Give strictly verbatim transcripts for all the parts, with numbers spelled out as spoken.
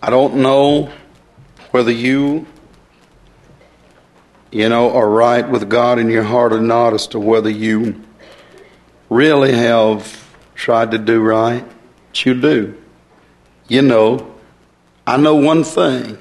I don't know whether you, you know, are right with God in your heart or not, as to whether you really have tried to do right. But you do. You know, I know one thing,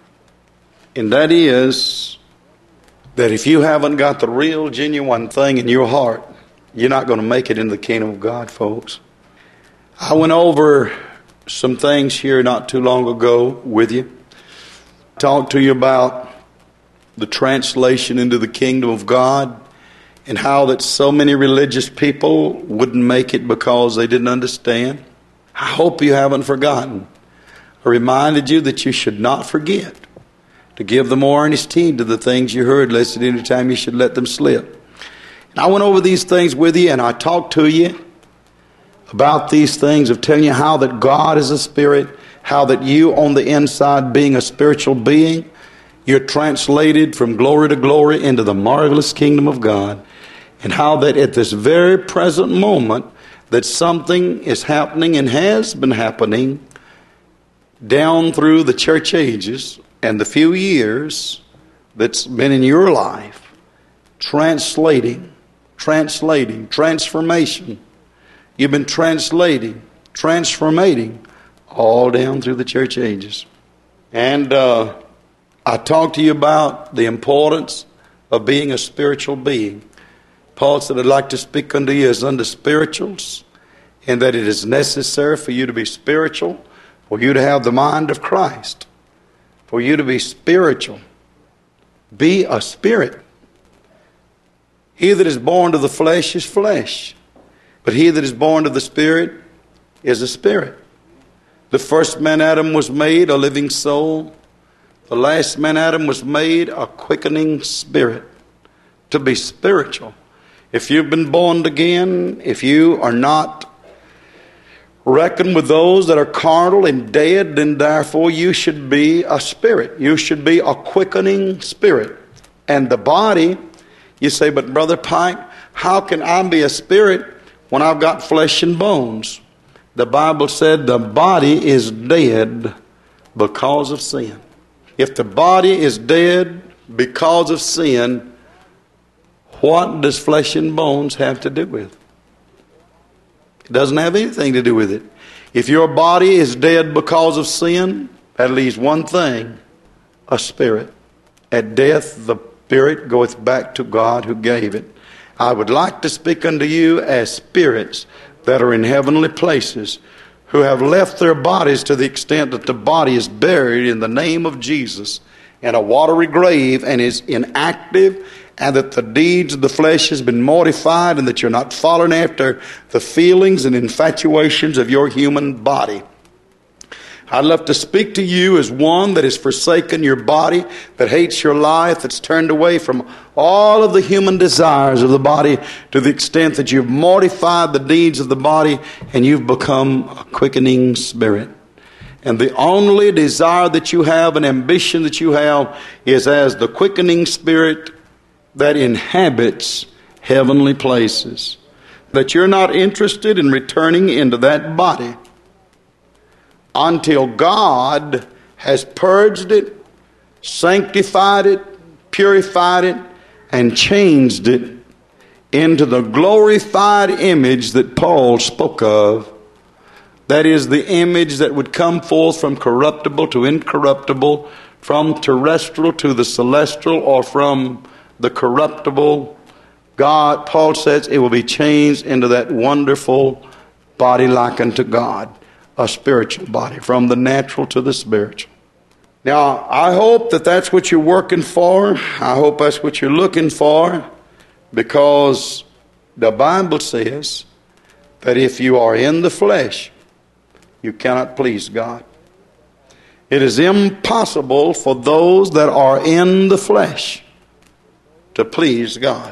and that is that if you haven't got the real, genuine thing in your heart, you're not going to make it into the kingdom of God, folks. I went over some things here not too long ago with you. Talked to you about the translation into the kingdom of God and how that so many religious people wouldn't make it because they didn't understand. I hope you haven't forgotten. I reminded you that you should not forget to give the more earnest heed to the things you heard, lest at any time you should let them slip. And I went over these things with you, and I talked to you about these things, of telling you how that God is a spirit, how that you on the inside, being a spiritual being, you're translated from glory to glory into the marvelous kingdom of God, and how that at this very present moment that something is happening and has been happening down through the church ages and the few years that's been in your life, translating, translating, transformation. You've been translating, transformating all down through the church ages. And uh, I talked to you about the importance of being a spiritual being. Paul said, I'd like to speak unto you as unto spirituals, and that it is necessary for you to be spiritual, for you to have the mind of Christ, for you to be spiritual. Be a spirit. He that is born to the flesh is flesh, but he that is born of the Spirit is a spirit. The first man Adam was made a living soul. The last man Adam was made a quickening spirit. To be spiritual. If you've been born again, if you are not reckoned with those that are carnal and dead, then therefore you should be a spirit. You should be a quickening spirit. And the body, you say, but Brother Pike, how can I be a spirit when I've got flesh and bones? The Bible said the body is dead because of sin. If the body is dead because of sin, what does flesh and bones have to do with? It doesn't have anything to do with it. If your body is dead because of sin, that leaves one thing, a spirit. At death, the spirit goeth back to God who gave it. I would like to speak unto you as spirits that are in heavenly places, who have left their bodies to the extent that the body is buried in the name of Jesus in a watery grave and is inactive, and that the deeds of the flesh has been mortified, and that you're not following after the feelings and infatuations of your human body. I'd love to speak to you as one that has forsaken your body, that hates your life, that's turned away from all of the human desires of the body to the extent that you've mortified the deeds of the body and you've become a quickening spirit. And the only desire that you have, an ambition that you have, is as the quickening spirit that inhabits heavenly places. That you're not interested in returning into that body until God has purged it, sanctified it, purified it, and changed it into the glorified image that Paul spoke of. That is the image that would come forth from corruptible to incorruptible, from terrestrial to the celestial, or from the corruptible. God, Paul says, it will be changed into that wonderful body like unto God. A spiritual body, from the natural to the spiritual. Now, I hope that that's what you're working for. I hope that's what you're looking for, because the Bible says that if you are in the flesh, you cannot please God. It is impossible for those that are in the flesh to please God.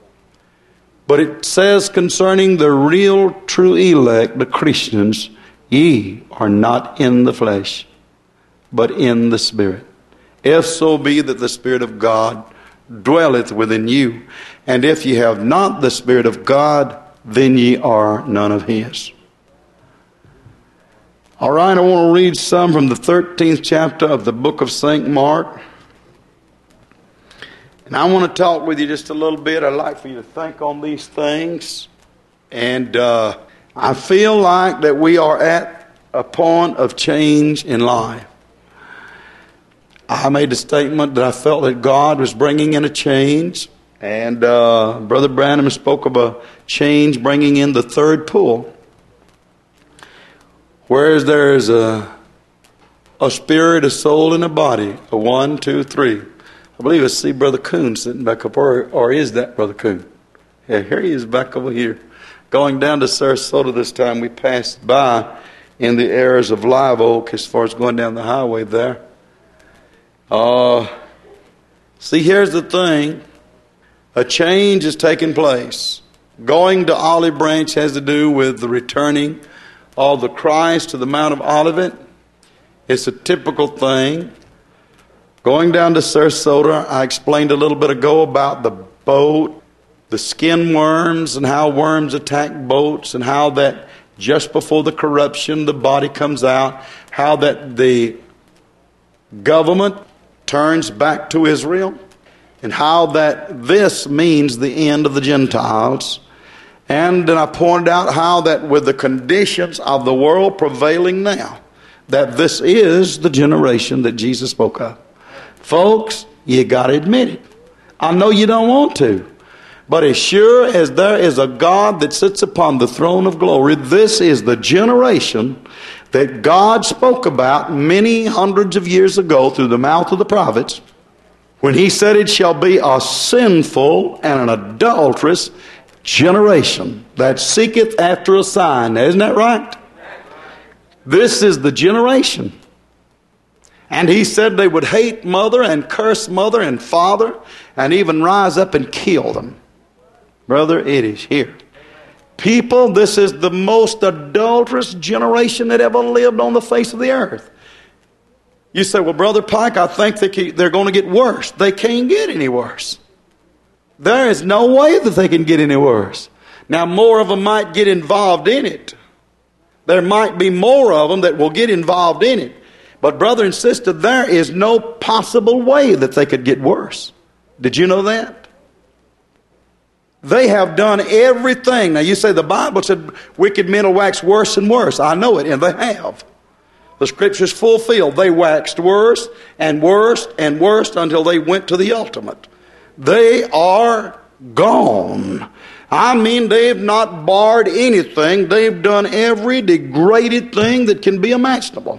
But it says concerning the real true elect, the Christians, ye are not in the flesh, but in the Spirit. If so be that the Spirit of God dwelleth within you. And if ye have not the Spirit of God, then ye are none of His. All right, I want to read some from the thirteenth chapter of the book of Saint Mark. And I want to talk with you just a little bit. I'd like for you to think on these things. And uh, I feel like that we are at a point of change in life. I made a statement that I felt that God was bringing in a change. And uh, Brother Branham spoke of a change bringing in the third pull. Whereas there is a, a spirit, a soul, and a body. A one, two, three. I believe I see Brother Coon sitting back up. Or, or is that Brother Coon? Yeah, here he is back over here. Going down to Sarasota this time, we passed by in the areas of Live Oak as far as going down the highway there. Uh, see, here's the thing. A change is taking place. Going to Olive Branch has to do with the returning of the Christ to the Mount of Olivet. It's a typical thing. Going down to Sarasota, I explained a little bit ago about the boat, the skin worms, and how worms attack boats, and how that just before the corruption, the body comes out, how that the government turns back to Israel, and how that this means the end of the Gentiles. And then I pointed out how that with the conditions of the world prevailing now, that this is the generation that Jesus spoke of. Folks, you got to admit it. I know you don't want to. But as sure as there is a God that sits upon the throne of glory, this is the generation that God spoke about many hundreds of years ago through the mouth of the prophets, when he said it shall be a sinful and an adulterous generation that seeketh after a sign. Isn't that right? This is the generation. And he said they would hate mother and curse mother and father and even rise up and kill them. Brother, it is here. People, this is the most adulterous generation that ever lived on the face of the earth. You say, well, Brother Pike, I think they they're going to get worse. They can't get any worse. There is no way that they can get any worse. Now, more of them might get involved in it. There might be more of them that will get involved in it. But brother and sister, there is no possible way that they could get worse. Did you know that? They have done everything. Now you say the Bible said wicked men will wax worse and worse. I know it, and they have. The scriptures fulfilled. They waxed worse and worse and worse until they went to the ultimate. They are gone. I mean, they've not barred anything. They've done every degraded thing that can be imaginable.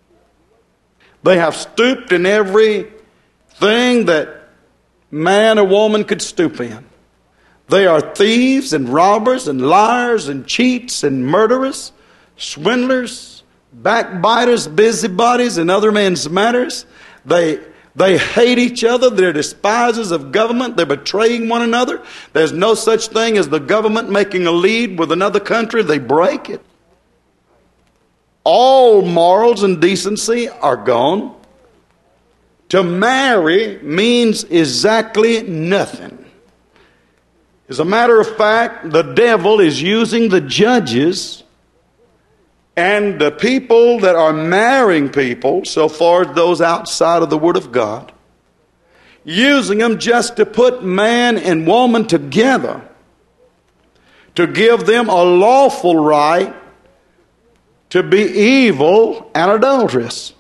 They have stooped in every thing that man or woman could stoop in. They are thieves and robbers and liars and cheats and murderers, swindlers, backbiters, busybodies in other men's matters. They They hate each other. They're despisers of government. They're betraying one another. There's no such thing as the government making a lead with another country. They break it. All morals and decency are gone. To marry means exactly nothing. As a matter of fact, the devil is using the judges and the people that are marrying people, so far as those outside of the Word of God, using them just to put man and woman together, to give them a lawful right to be evil and adulterous.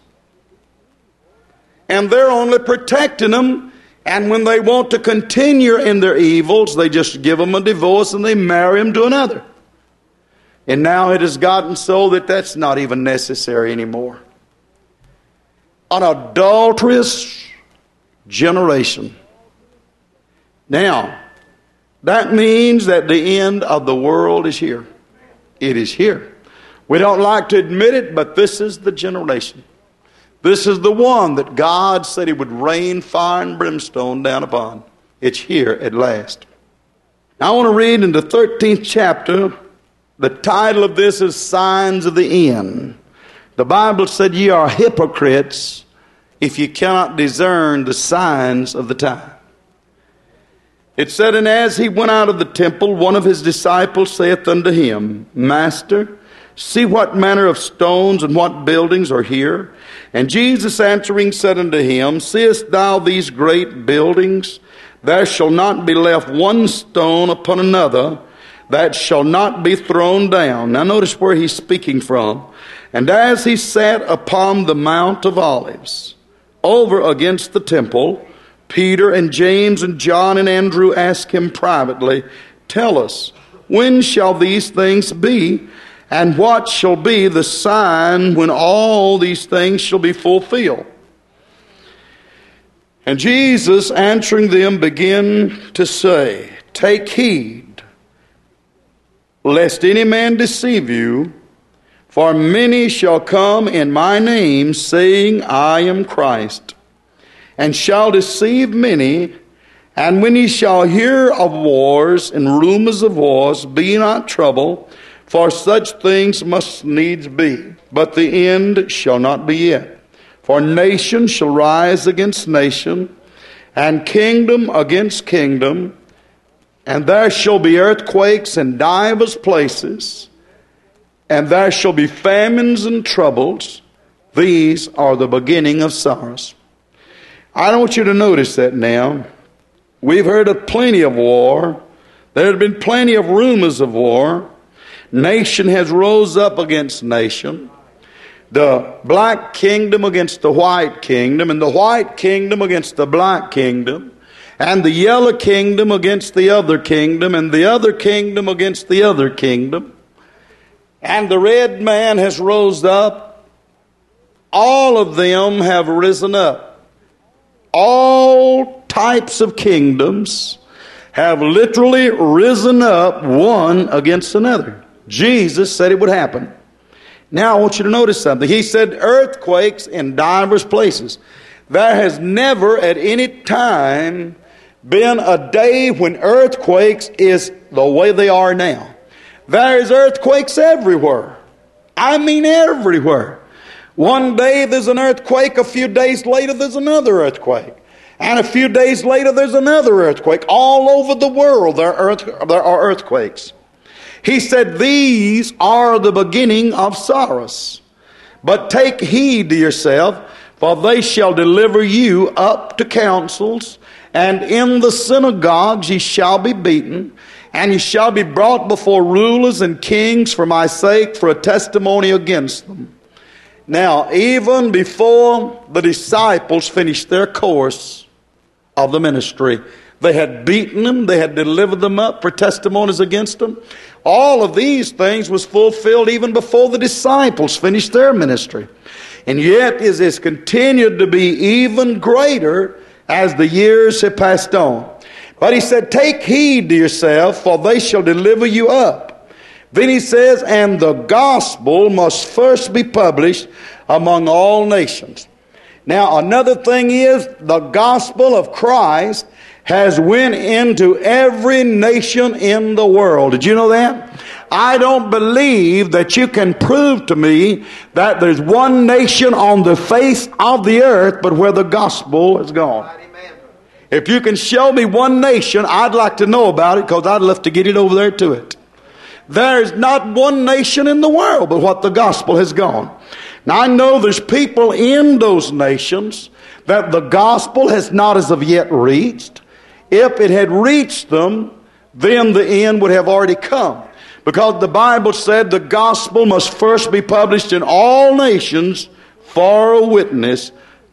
And they're only protecting them, and when they want to continue in their evils, they just give them a divorce and they marry them to another. And now it has gotten so that that's not even necessary anymore. An adulterous generation. Now, that means that the end of the world is here. It is here. We don't like to admit it, but this is the generation. This is the one that God said He would rain fire and brimstone down upon. It's here at last. Now I want to read in the thirteenth chapter. The title of this is Signs of the End. The Bible said, ye are hypocrites if you cannot discern the signs of the time. It said, and as he went out of the temple, one of his disciples saith unto him, Master, See what manner of stones and what buildings are here. And Jesus answering said unto him, Seest thou these great buildings? There shall not be left one stone upon another that shall not be thrown down. Now notice where he's speaking from. And as he sat upon the Mount of Olives, over against the temple, Peter and James and John and Andrew asked him privately, Tell us, when shall these things be? And what shall be the sign when all these things shall be fulfilled? And Jesus answering them began to say, Take heed, lest any man deceive you, for many shall come in my name, saying, I am Christ, and shall deceive many. And when ye shall hear of wars and rumors of wars, be not troubled, for such things must needs be. But the end shall not be yet. For nation shall rise against nation, and kingdom against kingdom, and there shall be earthquakes in divers places, and there shall be famines and troubles. These are the beginning of sorrows. I don't want you to notice that now. We've heard of plenty of war. There have been plenty of rumors of war. Nation has rose up against nation. The black kingdom against the white kingdom, and the white kingdom against the black kingdom, and the yellow kingdom against the other kingdom, and the other kingdom against the other kingdom. And the red man has rose up. All of them have risen up. All types of kingdoms have literally risen up one against another. Jesus said it would happen. Now I want you to notice something. He said earthquakes in divers places. There has never at any time been a day when earthquakes is the way they are now. There is earthquakes everywhere. I mean everywhere. One day there's an earthquake, a few days later there's another earthquake. And a few days later there's another earthquake. All over the world there are, earth, there are earthquakes. He said, These are the beginning of sorrows. But take heed to yourself, for they shall deliver you up to councils, and in the synagogues ye shall be beaten, and ye shall be brought before rulers and kings for my sake, for a testimony against them. Now, even before the disciples finished their course of the ministry, they had beaten them, they had delivered them up for testimonies against them. All of these things was fulfilled even before the disciples finished their ministry. And yet it has continued to be even greater as the years have passed on. But he said, Take heed to yourself, for they shall deliver you up. Then he says, And the gospel must first be published among all nations. Now another thing is, the gospel of Christ has went into every nation in the world. Did you know that? I don't believe that you can prove to me that there's one nation on the face of the earth but where the gospel has gone. If you can show me one nation, I'd like to know about it, because I'd love to get it over there to it. There's not one nation in the world but what the gospel has gone. Now I know there's people in those nations that the gospel has not as of yet reached. If it had reached them, then the end would have already come. Because the Bible said the gospel must first be published in all nations for a witness,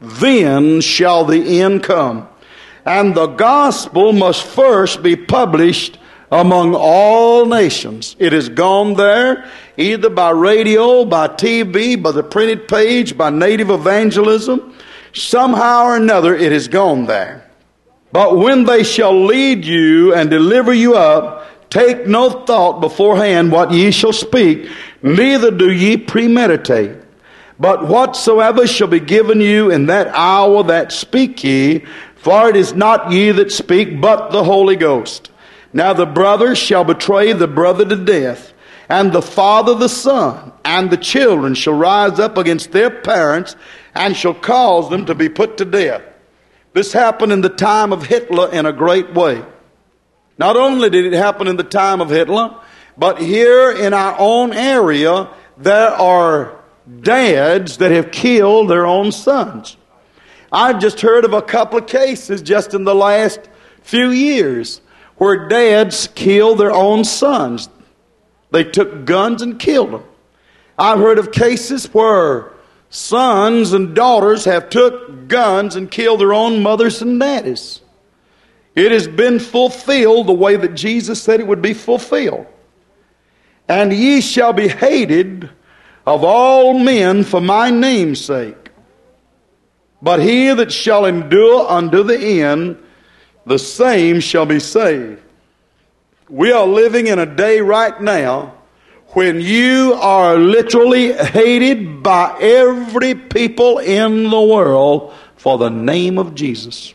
then shall the end come. And the gospel must first be published among all nations. It has gone there either by radio, by T V, by the printed page, by native evangelism. Somehow or another it has gone there. But when they shall lead you and deliver you up, take no thought beforehand what ye shall speak, neither do ye premeditate. But whatsoever shall be given you in that hour, that speak ye, for it is not ye that speak, but the Holy Ghost. Now the brother shall betray the brother to death, and the father the son, and the children shall rise up against their parents, and shall cause them to be put to death. This happened in the time of Hitler in a great way. Not only did it happen in the time of Hitler, but here in our own area, there are dads that have killed their own sons. I've just heard of a couple of cases just in the last few years where dads killed their own sons. They took guns and killed them. I've heard of cases where sons and daughters have took guns and killed their own mothers and daddies. It has been fulfilled the way that Jesus said it would be fulfilled. And ye shall be hated of all men for my name's sake. But he that shall endure unto the end, the same shall be saved. We are living in a day right now when you are literally hated by every people in the world for the name of Jesus.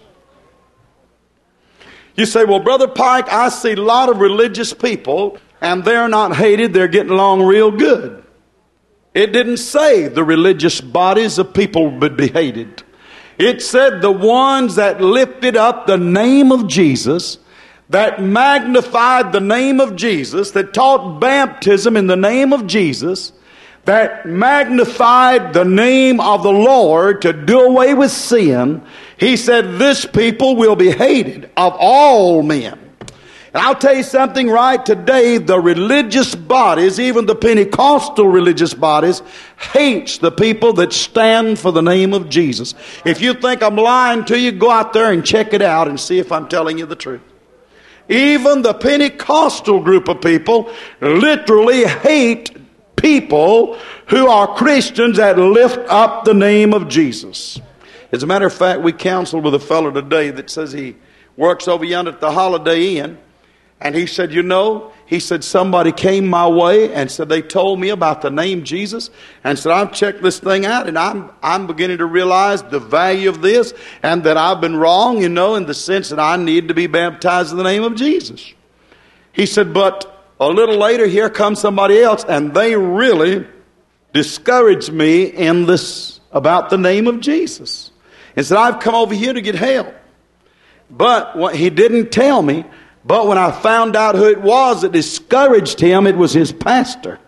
You say, well, Brother Pike, I see a lot of religious people and they're not hated, they're getting along real good. It didn't say the religious bodies of people would be hated. It said the ones that lifted up the name of Jesus, that magnified the name of Jesus, that taught baptism in the name of Jesus, that magnified the name of the Lord to do away with sin. He said this people will be hated of all men. And I'll tell you something right today, the religious bodies, even the Pentecostal religious bodies, hates the people that stand for the name of Jesus. If you think I'm lying to you, go out there and check it out and see if I'm telling you the truth. Even the Pentecostal group of people literally hate people who are Christians that lift up the name of Jesus. As a matter of fact, we counseled with a fellow today that says he works over yonder at the Holiday Inn. And he said, you know, he said, somebody came my way and said they told me about the name Jesus and said, I've checked this thing out and I'm I'm beginning to realize the value of this and that I've been wrong, you know, in the sense that I need to be baptized in the name of Jesus. He said, but a little later here comes somebody else and they really discouraged me in this about the name of Jesus. And said, I've come over here to get help. But what he didn't tell me, but when I found out who it was that discouraged him, it was his pastor.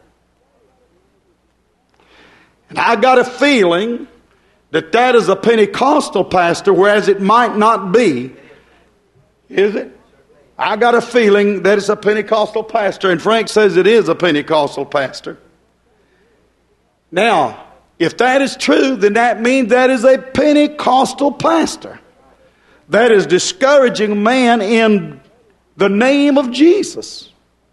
And I got a feeling that that is a Pentecostal pastor, whereas it might not be. Is it? I got a feeling that it's a Pentecostal pastor, and Frank says it is a Pentecostal pastor. Now, if that is true, then that means that is a Pentecostal pastor that is discouraging a man in the name of Jesus.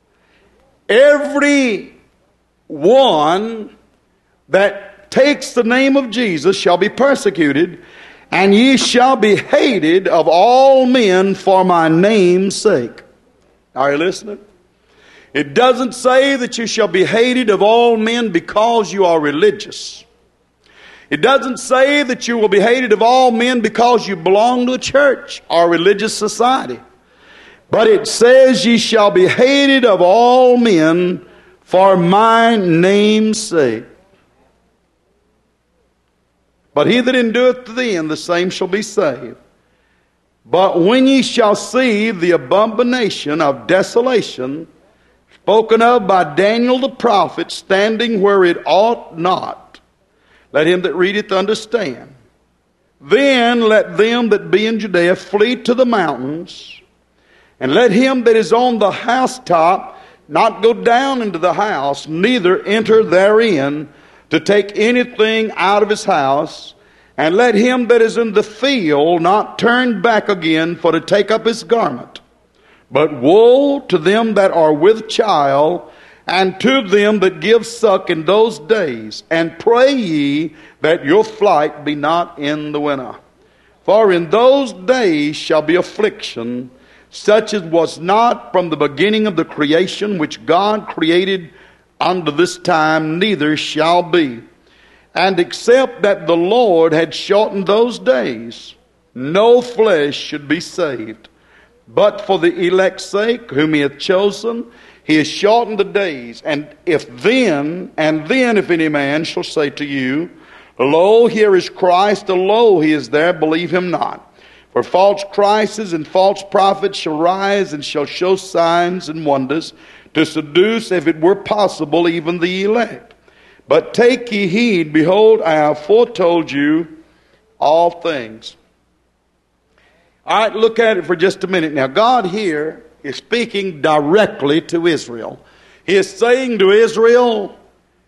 Every one that takes the name of Jesus shall be persecuted, and ye shall be hated of all men for my name's sake. Are you listening? It doesn't say that you shall be hated of all men because you are religious. It doesn't say that you will be hated of all men because you belong to a church or a religious society. But it says, ye shall be hated of all men for my name's sake. But he that endureth to the end, the same shall be saved. But when ye shall see the abomination of desolation, spoken of by Daniel the prophet, standing where it ought not, let him that readeth understand. Then let them that be in Judea flee to the mountains, and let him that is on the housetop not go down into the house, neither enter therein to take anything out of his house. And let him that is in the field not turn back again for to take up his garment. But woe to them that are with child, and to them that give suck in those days. And pray ye that your flight be not in the winter. For in those days shall be affliction, such as was not from the beginning of the creation which God created unto this time, neither shall be. And except that the Lord had shortened those days, no flesh should be saved. But for the elect's sake, whom he hath chosen, he has shortened the days. And if then, and then if any man shall say to you, Lo, here is Christ, lo, he is there, believe him not. For false Christs and false prophets shall rise and shall show signs and wonders, to seduce, if it were possible, even the elect. But take ye heed, behold, I have foretold you all things. All right, look at it for just a minute. Now, God here is speaking directly to Israel. He is saying to Israel,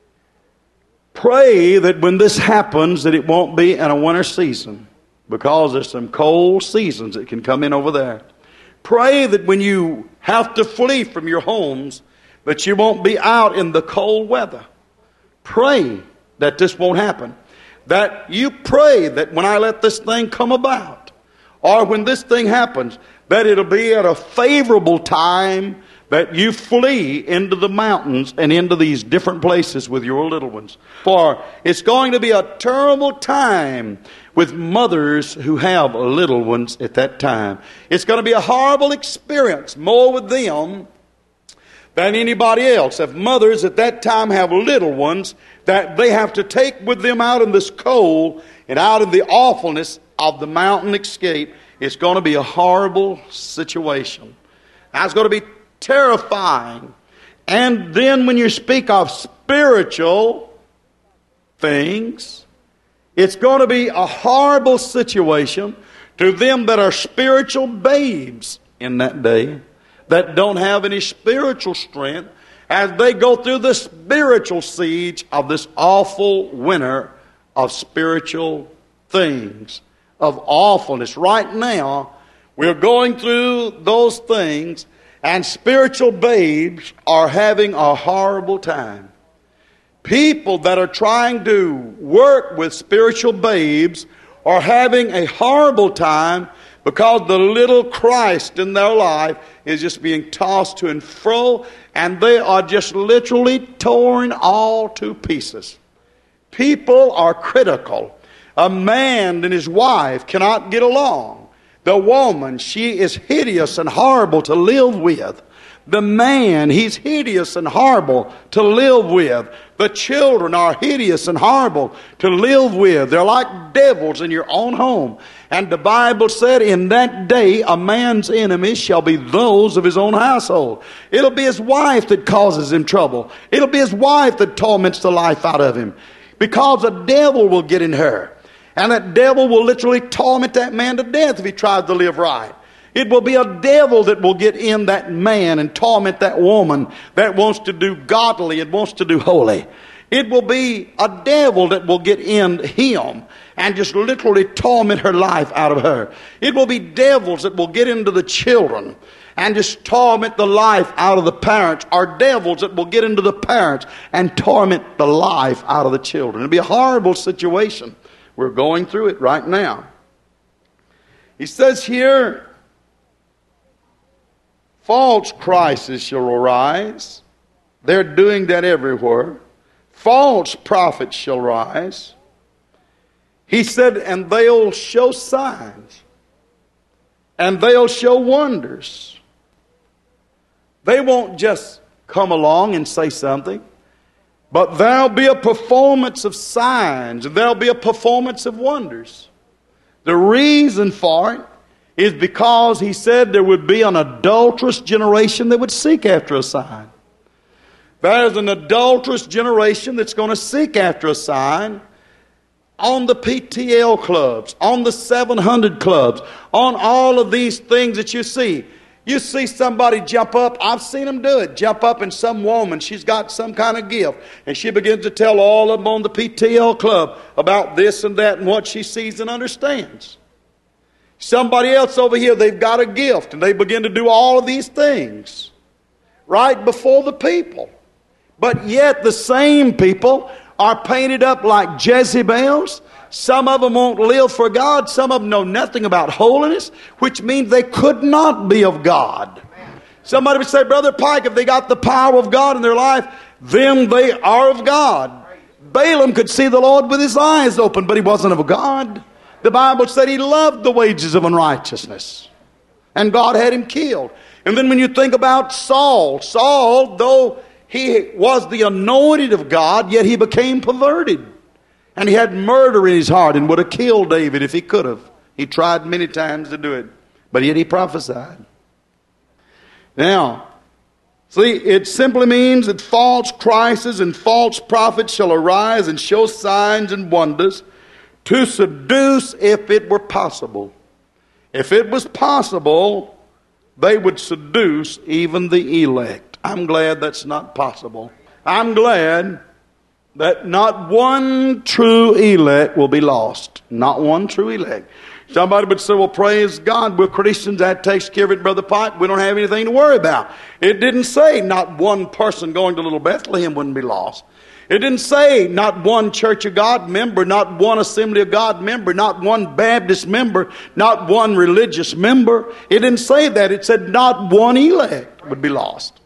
pray that when this happens, that it won't be in a winter season, because there's some cold seasons that can come in over there. Pray that when you have to flee from your homes, that you won't be out in the cold weather. Pray that this won't happen. That you pray that when I let this thing come about, or when this thing happens, that it'll be at a favorable time that you flee into the mountains and into these different places with your little ones. For it's going to be a terrible time with mothers who have little ones at that time. It's going to be a horrible experience, more with them than anybody else. If mothers at that time have little ones that they have to take with them out in this cold and out in the awfulness of the mountain escape, it's going to be a horrible situation. Now, it's going to be terrifying. And then when you speak of spiritual things, it's going to be a horrible situation to them that are spiritual babes in that day, that don't have any spiritual strength, as they go through the spiritual siege of this awful winter of spiritual things, of awfulness. Right now, we're going through those things, and spiritual babes are having a horrible time. People that are trying to work with spiritual babes are having a horrible time, because the little Christ in their life is just being tossed to and fro, and they are just literally torn all to pieces. People are critical. A man and his wife cannot get along. The woman, she is hideous and horrible to live with. The man, he's hideous and horrible to live with. The children are hideous and horrible to live with. They're like devils in your own home. And the Bible said, in that day a man's enemies shall be those of his own household. It'll be his wife that causes him trouble. It'll be his wife that torments the life out of him, because the devil will get in her. And that devil will literally torment that man to death if he tries to live right. It will be a devil that will get in that man and torment that woman that wants to do godly and wants to do holy. It will be a devil that will get in him and just literally torment her life out of her. It will be devils that will get into the children and just torment the life out of the parents, or devils that will get into the parents and torment the life out of the children. It'll be a horrible situation. We're going through it right now. He says here, false Christs shall arise. They're doing that everywhere. False prophets shall rise. He said, and they'll show signs. And they'll show wonders. They won't just come along and say something, but there'll be a performance of signs, and there'll be a performance of wonders. The reason for it is because he said there would be an adulterous generation that would seek after a sign. There's an adulterous generation that's going to seek after a sign on the P T L clubs, on the seven hundred clubs, on all of these things that you see. You see somebody jump up. I've seen them do it. Jump up, and some woman, she's got some kind of gift, and she begins to tell all of them on the P T L club about this and that and what she sees and understands. Somebody else over here, they've got a gift, and they begin to do all of these things right before the people. But yet the same people are painted up like Jezebels. Some of them won't live for God. Some of them know nothing about holiness, which means they could not be of God. Somebody would say, Brother Pike, if they got the power of God in their life, then they are of God. Balaam could see the Lord with his eyes open, but he wasn't of God. The Bible said he loved the wages of unrighteousness, and God had him killed. And then when you think about Saul, Saul, though he was the anointed of God, yet he became perverted. And he had murder in his heart and would have killed David if he could have. He tried many times to do it, but yet he prophesied. Now, See, it simply means that false Christs and false prophets shall arise and show signs and wonders to seduce, if it were possible. If it was possible, they would seduce even the elect. I'm glad that's not possible. I'm glad that not one true elect will be lost. Not one true elect. Somebody would say, well, praise God, we're Christians. That takes care of it, Brother Pike. We don't have anything to worry about. It didn't say not one person going to Little Bethlehem wouldn't be lost. It didn't say not one Church of God member, not one Assembly of God member, not one Baptist member, not one religious member. It didn't say that. It said not one elect would be lost.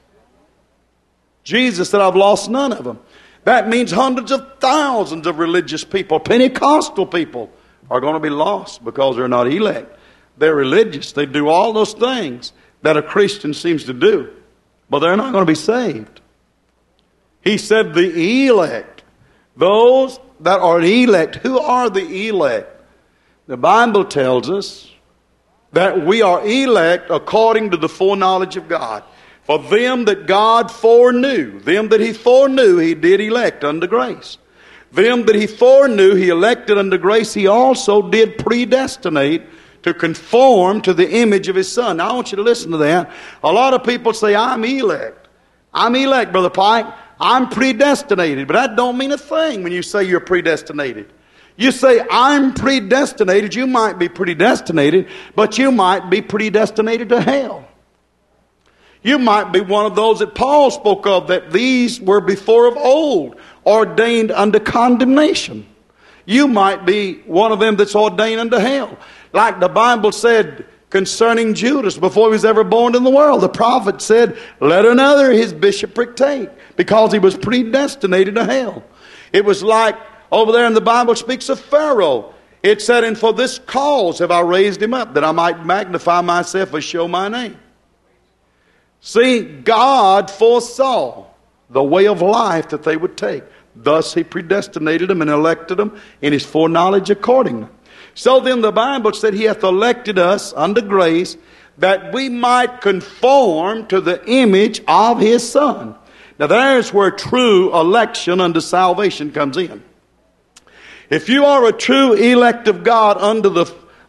Jesus said, I've lost none of them. That means hundreds of thousands of religious people, Pentecostal people, are going to be lost because they're not elect. They're religious. They do all those things that a Christian seems to do, but they're not going to be saved. He said the elect, those that are elect. Who are the elect? The Bible tells us that we are elect according to the foreknowledge of God. For them that God foreknew, them that he foreknew, he did elect unto grace. Them that he foreknew, he elected unto grace, he also did predestinate to conform to the image of his Son. Now I want you to listen to that. A lot of people say, I'm elect. I'm elect, Brother Pike. I'm predestinated. But that don't mean a thing when you say you're predestinated. You say, I'm predestinated. You might be predestinated, but you might be predestinated to hell. You might be one of those that Paul spoke of, that these were before of old ordained unto condemnation. You might be one of them that's ordained unto hell. Like the Bible said concerning Judas before he was ever born in the world. The prophet said, let another his bishopric take, because he was predestinated to hell. It was like over there in the Bible speaks of Pharaoh. It said, and for this cause have I raised him up, that I might magnify myself and show my name. See, God foresaw the way of life that they would take. Thus he predestinated them and elected them in his foreknowledge accordingly. So then the Bible said he hath elected us unto grace, that we might conform to the image of his Son. Now there's where true election unto salvation comes in. If you are a true elect of God unto the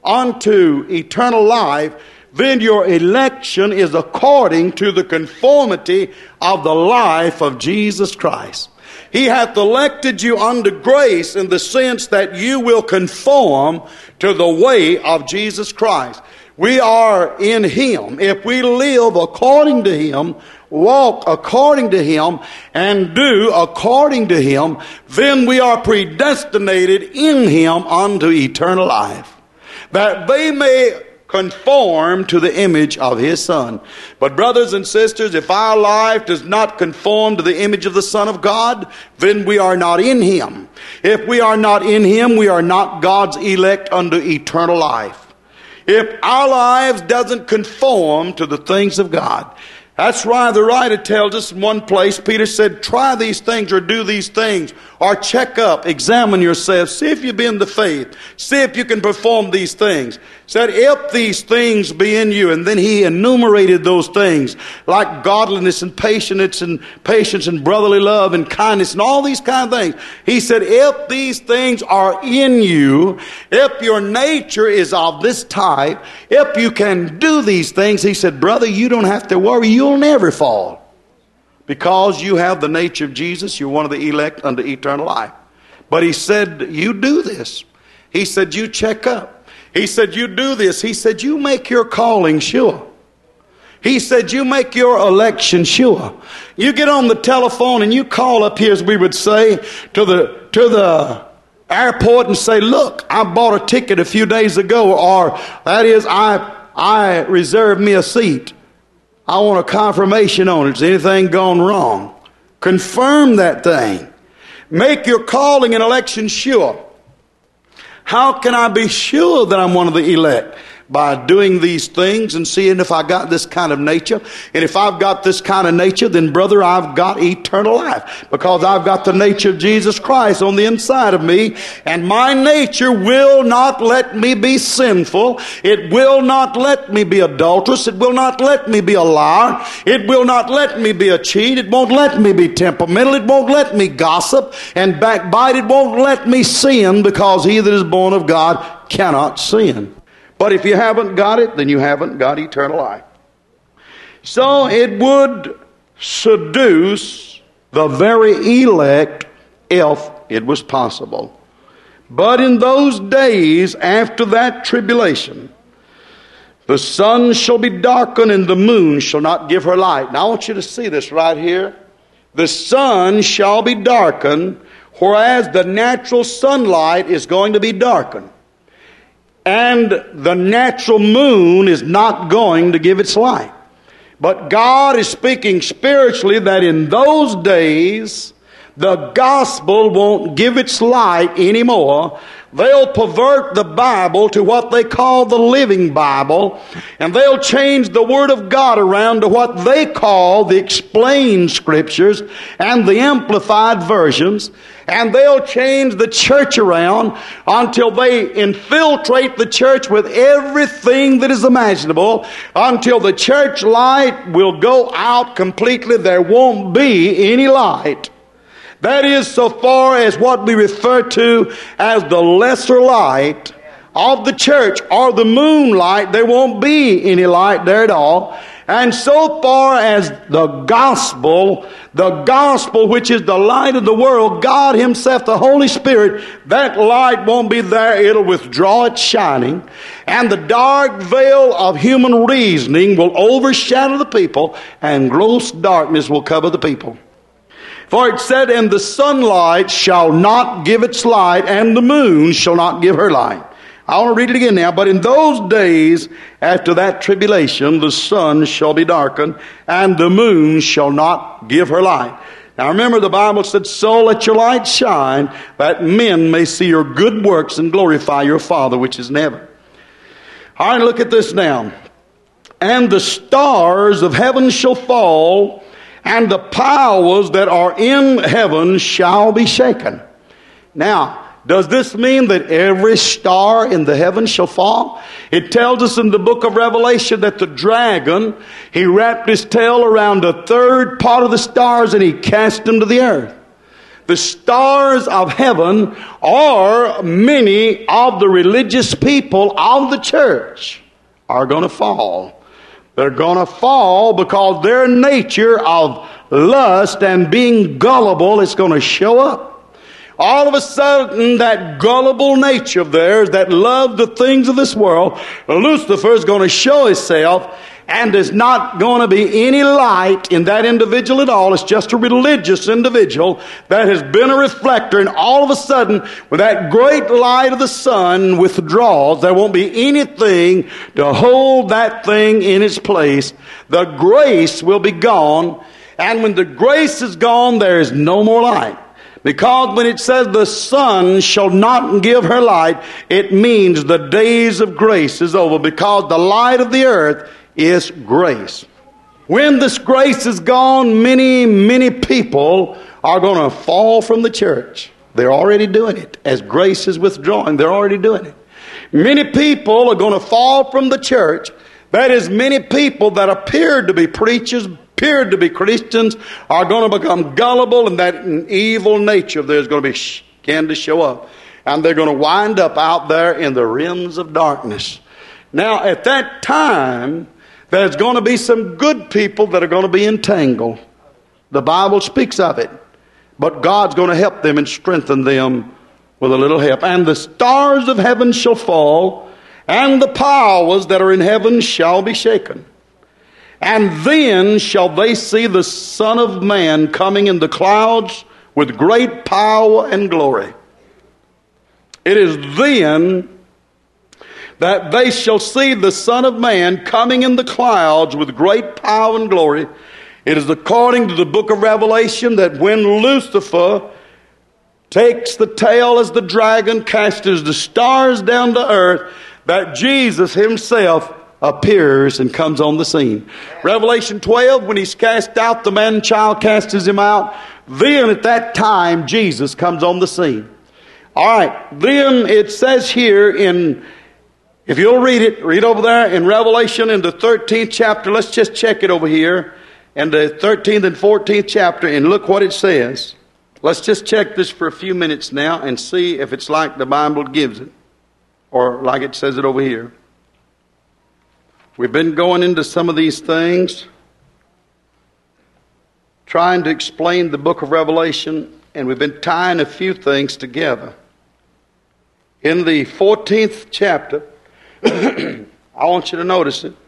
unto eternal life, then your election is according to the conformity of the life of Jesus Christ. He hath elected you unto grace in the sense that you will conform to the way of Jesus Christ. We are in him. If we live according to him, walk according to him, and do according to him, then we are predestinated in him unto eternal life, that they may conform to the image of his Son. But brothers and sisters, if our life does not conform to the image of the Son of God, then we are not in him. If we are not in him, we are not God's elect unto eternal life. If our lives doesn't conform to the things of God, that's why the writer tells us in one place, Peter said, try these things or do these things, or check up, examine yourself, see if you be in the faith, see if you can perform these things. Said, if these things be in you, and then he enumerated those things, like godliness and patience and patience and brotherly love and kindness and all these kind of things. He said, if these things are in you, if your nature is of this type, if you can do these things, he said, brother, you don't have to worry, you'll never fall. Because you have the nature of Jesus, you're one of the elect unto eternal life. But he said, you do this. He said, you check up. He said, you do this. He said, you make your calling sure. He said, you make your election sure. You get on the telephone and you call up here, as we would say, to the to the airport and say, look, I bought a ticket a few days ago, or that is, I I reserved me a seat. I want a confirmation on it. Has anything gone wrong? Confirm that thing. Make your calling and election sure. How can I be sure that I'm one of the elect? by doing these things and seeing if I got this kind of nature. And if I've got this kind of nature, then brother, I've got eternal life, because I've got the nature of Jesus Christ on the inside of me, and my nature will not let me be sinful. It will not let me be adulterous. It will not let me be a liar. It will not let me be a cheat. It won't let me be temperamental. It won't let me gossip and backbite. It won't let me sin, because he that is born of God cannot sin. But if you haven't got it, then you haven't got eternal life. So it would seduce the very elect if it was possible. But in those days after that tribulation, the sun shall be darkened and the moon shall not give her light. Now I want you to see this right here. The sun shall be darkened, whereas the natural sunlight is going to be darkened. And the natural moon is not going to give its light. But God is speaking spiritually that in those days, the gospel won't give its light anymore. They'll pervert the Bible to what they call the Living Bible, and they'll change the Word of God around to what they call the Explained Scriptures and the Amplified Versions, and they'll change the church around until they infiltrate the church with everything that is imaginable, until the church light will go out completely. There won't be any light. That is, so far as what we refer to as the lesser light of the church, or the moonlight, there won't be any light there at all. And so far as the gospel, the gospel which is the light of the world, God Himself, the Holy Spirit, that light won't be there. It'll withdraw its shining. And the dark veil of human reasoning will overshadow the people, and gross darkness will cover the people. For it said, and the sunlight shall not give its light, and the moon shall not give her light. I want to read it again now. But in those days after that tribulation, the sun shall be darkened, and the moon shall not give her light. Now remember, the Bible said, so let your light shine, that men may see your good works and glorify your Father which is in heaven. All right, look at this now. And the stars of heaven shall fall, and the powers that are in heaven shall be shaken. Now, does this mean that every star in the heavens shall fall? It tells us in the book of Revelation that the dragon, he wrapped his tail around a third part of the stars and he cast them to the earth. The stars of heaven are many of the religious people of the church are going to fall. They're going to fall because their nature of lust and being gullible is going to show up. All of a sudden, that gullible nature of theirs that love the things of this world, Lucifer is going to show himself, and there's not going to be any light in that individual at all. It's just a religious individual that has been a reflector, and all of a sudden, when that great light of the sun withdraws, there won't be anything to hold that thing in its place. The grace will be gone, and when the grace is gone, there is no more light. Because when it says the sun shall not give her light, it means the days of grace is over, because the light of the earth is grace. When this grace is gone, many, many people are going to fall from the church. They're already doing it. As grace is withdrawing, they're already doing it. Many people are going to fall from the church. That is, many people that appeared to be preachers, appeared to be Christians, are going to become gullible, and that evil nature of theirs is going to begin to show up. And they're going to wind up out there in the realms of darkness. Now, at that time, there's going to be some good people that are going to be entangled. The Bible speaks of it. But God's going to help them and strengthen them with a little help. And the stars of heaven shall fall, and the powers that are in heaven shall be shaken. And then shall they see the Son of Man coming in the clouds with great power and glory. It is then that they shall see the Son of Man coming in the clouds with great power and glory. It is according to the book of Revelation that when Lucifer takes the tail as the dragon, casts the stars down to earth, that Jesus himself appears and comes on the scene. Revelation twelve, when he's cast out, the man-child casts him out. Then at that time, Jesus comes on the scene. All right, then it says here in, if you'll read it, read over there in Revelation in the thirteenth chapter. Let's just check it over here in the thirteenth and fourteenth chapter and look what it says. Let's just check this for a few minutes now and see if it's like the Bible gives it or like it says it over here. We've been going into some of these things, trying to explain the book of Revelation, and we've been tying a few things together. In the fourteenth chapter, I want you to notice it.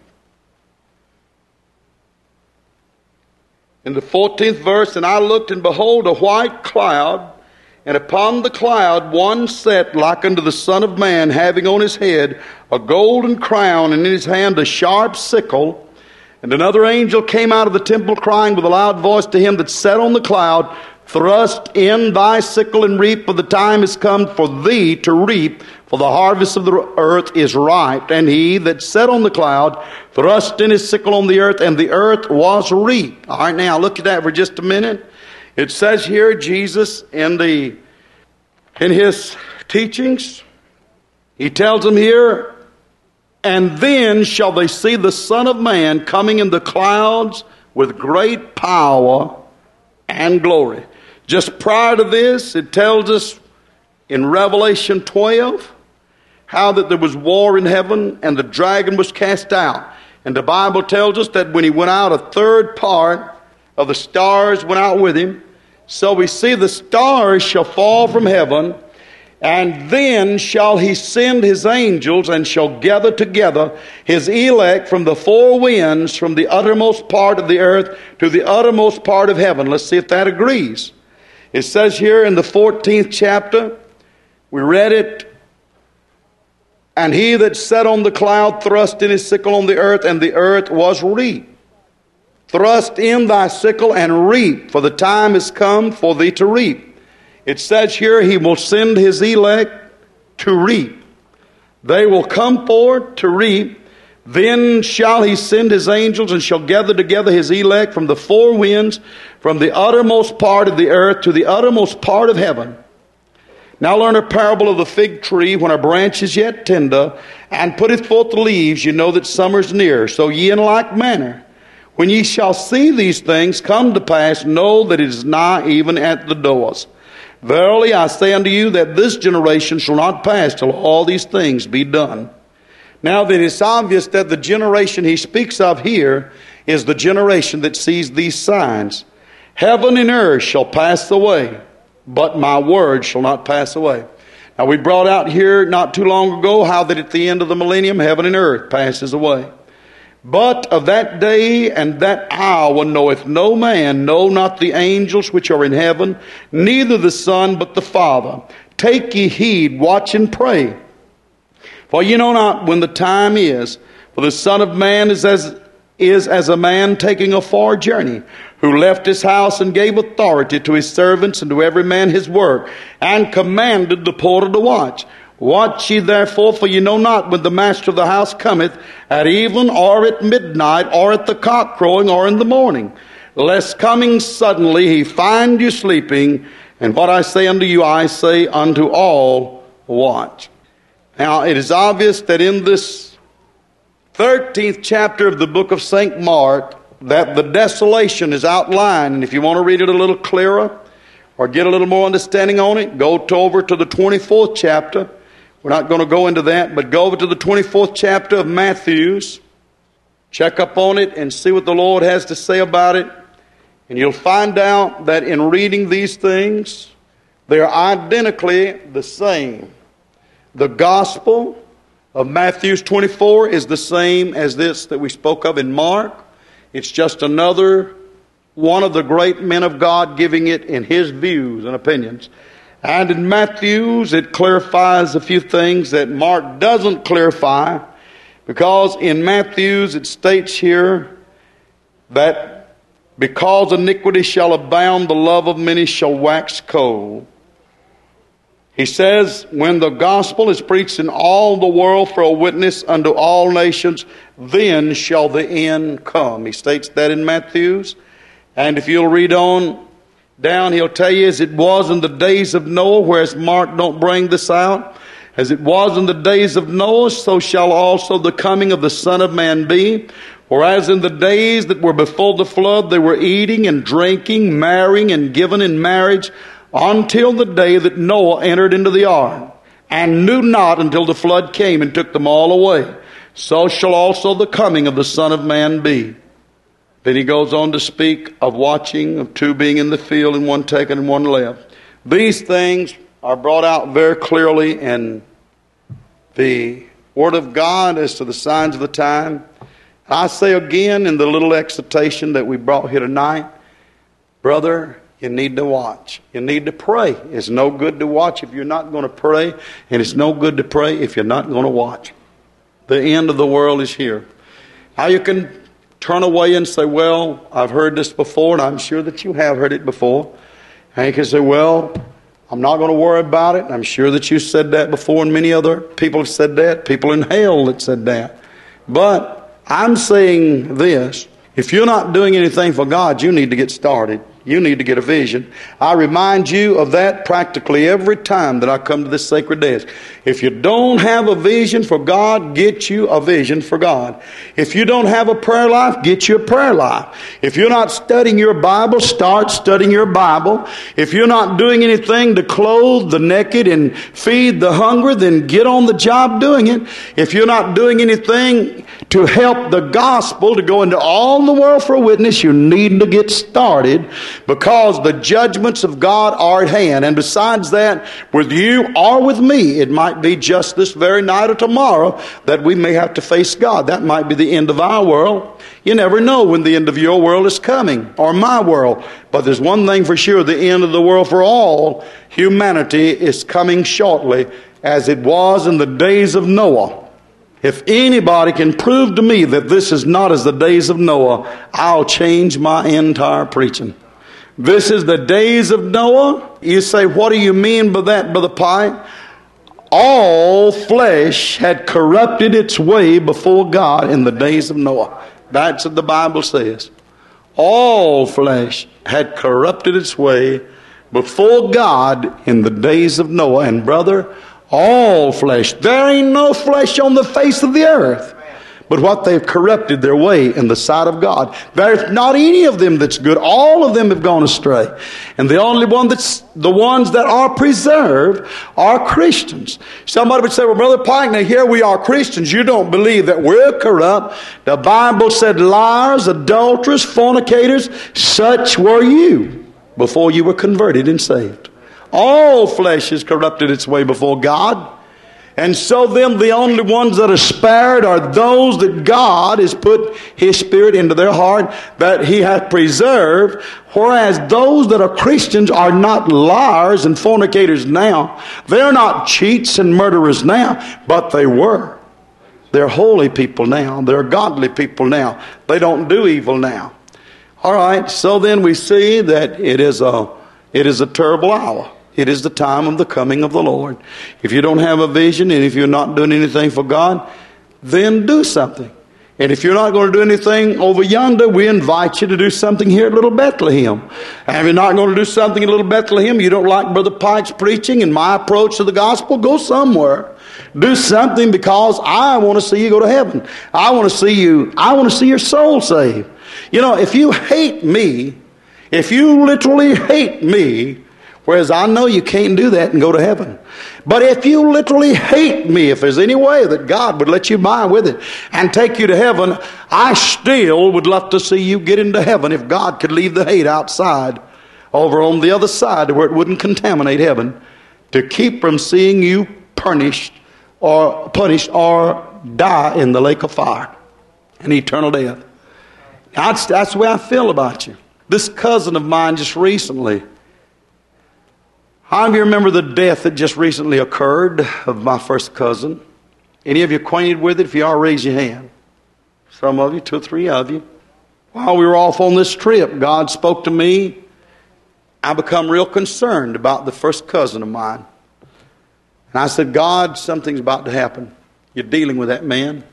In the fourteenth verse, and I looked, and behold, a white cloud, and upon the cloud one sat like unto the Son of Man, having on his head a golden crown, and in his hand a sharp sickle. And another angel came out of the temple, crying with a loud voice to him that sat on the cloud, Thrust in thy sickle and reap, for the time is come for thee to reap, for the harvest of the earth is ripe. And he that sat on the cloud thrust in his sickle on the earth, and the earth was reaped. All right, now look at that for just a minute. It says here, Jesus in the in his teachings, he tells them here, and then shall they see the Son of Man coming in the clouds with great power and glory. Just prior to this, it tells us in Revelation twelve how that there was war in heaven and the dragon was cast out. And the Bible tells us that when he went out, a third part of the stars went out with him. So we see the stars shall fall from heaven, and then shall he send his angels and shall gather together his elect from the four winds, from the uttermost part of the earth to the uttermost part of heaven. Let's see if that agrees. It says here in the fourteenth chapter, we read it, and he that sat on the cloud thrust in his sickle on the earth, and the earth was reaped. Thrust in thy sickle and reap, for the time is come for thee to reap. It says here, he will send his elect to reap. They will come forward to reap. Then shall he send his angels and shall gather together his elect from the four winds, from the uttermost part of the earth to the uttermost part of heaven. Now learn a parable of the fig tree. When a branch is yet tender, and putteth forth the leaves, you know that summer is near. So ye in like manner, when ye shall see these things come to pass, know that it is nigh even at the doors. Verily I say unto you that this generation shall not pass till all these things be done. Now then it's obvious that the generation he speaks of here is the generation that sees these signs. Heaven and earth shall pass away, but my word shall not pass away. Now we brought out here not too long ago how that at the end of the millennium, heaven and earth passes away. But of that day and that hour knoweth no man, no, not the angels which are in heaven, neither the Son, but the Father. Take ye heed, watch and pray. For ye know not when the time is. For the Son of Man is as, is as a man taking a far journey, who left his house and gave authority to his servants and to every man his work, and commanded the porter to watch. Watch ye therefore, for ye know not when the master of the house cometh, at even, or at midnight, or at the cock crowing, or in the morning, lest coming suddenly he find you sleeping. And what I say unto you, I say unto all, watch. Now it is obvious that in this thirteenth chapter of the book of Saint Mark, that the desolation is outlined. And if you want to read it a little clearer, or get a little more understanding on it, go to over to the twenty-fourth chapter. We're not going to go into that, but go over to the twenty-fourth chapter of Matthew's. Check up on it and see what the Lord has to say about it. And you'll find out that in reading these things, they are identically the same. The gospel of Matthew's twenty-four is the same as this that we spoke of in Mark. It's just another one of the great men of God giving it in his views and opinions. And in Matthew's, it clarifies a few things that Mark doesn't clarify, because in Matthew's it states here that because iniquity shall abound, the love of many shall wax cold. He says, when the gospel is preached in all the world for a witness unto all nations, then shall the end come. He states that in Matthew's. And if you'll read on down, he'll tell you, as it was in the days of Noah, whereas Mark don't bring this out, as it was in the days of Noah, so shall also the coming of the Son of Man be. Whereas in the days that were before the flood, they were eating and drinking, marrying and given in marriage, until the day that Noah entered into the ark, and knew not until the flood came and took them all away. So shall also the coming of the Son of Man be. Then he goes on to speak of watching, of two being in the field, and one taken and one left. These things are brought out very clearly in the Word of God as to the signs of the time. I say again in the little exhortation that we brought here tonight, brother, you need to watch. You need to pray. It's no good to watch if you're not going to pray, and it's no good to pray if you're not going to watch. The end of the world is here. How you can turn away and say, well, I've heard this before, and I'm sure that you have heard it before. And you can say, well, I'm not going to worry about it. I'm sure that you said that before, and many other people have said that. People in hell that said that. But I'm saying this. If you're not doing anything for God, you need to get started. You need to get a vision. I remind you of that practically every time that I come to this sacred desk. If you don't have a vision for God, get you a vision for God. If you don't have a prayer life, get you a prayer life. If you're not studying your Bible, start studying your Bible. If you're not doing anything to clothe the naked and feed the hungry, then get on the job doing it. If you're not doing anything to help the gospel to go into all the world for a witness, you need to get started, because the judgments of God are at hand. And besides that, with you or with me, it might be just this very night or tomorrow that we may have to face God. That might be the end of our world. You never know when the end of your world is coming, or my world. But there's one thing for sure, the end of the world for all humanity is coming shortly, as it was in the days of Noah. If anybody can prove to me that this is not as the days of Noah, I'll change my entire preaching. This is the days of Noah. You say, what do you mean by that, Brother Pike? All flesh had corrupted its way before God in the days of Noah. That's what the Bible says. All flesh had corrupted its way before God in the days of Noah. And brother, all flesh. There ain't no flesh on the face of the earth but what they've corrupted their way in the sight of God. There's not any of them that's good. All of them have gone astray. And the only one that's, the ones that are preserved are Christians. Somebody would say, well, Brother Pike, now here we are Christians. You don't believe that we're corrupt. The Bible said liars, adulterers, fornicators, such were you before you were converted and saved. All flesh has corrupted its way before God. And so then the only ones that are spared are those that God has put His Spirit into their heart, that He hath preserved. Whereas those that are Christians are not liars and fornicators now. They're not cheats and murderers now, but they were. They're holy people now. They're godly people now. They don't do evil now. All right, so then we see that it is a, it is a terrible hour. It is the time of the coming of the Lord. If you don't have a vision, and if you're not doing anything for God, then do something. And if you're not going to do anything over yonder, we invite you to do something here at Little Bethlehem. And if you're not going to do something at Little Bethlehem, you don't like Brother Pike's preaching and my approach to the gospel, go somewhere. Do something, because I want to see you go to heaven. I want to see you, I want to see your soul saved. You know, if you hate me, if you literally hate me, whereas I know you can't do that and go to heaven. But if you literally hate me, if there's any way that God would let you by with it and take you to heaven, I still would love to see you get into heaven if God could leave the hate outside, over on the other side where it wouldn't contaminate heaven, to keep from seeing you punished or punished or die in the lake of fire and eternal death. Now, that's, that's the way I feel about you. This cousin of mine just recently, how many of you remember the death that just recently occurred of my first cousin? Any of you acquainted with it? If you are, raise your hand. Some of you, two or three of you. While we were off on this trip, God spoke to me. I become real concerned about the first cousin of mine. And I said, God, something's about to happen. You're dealing with that man.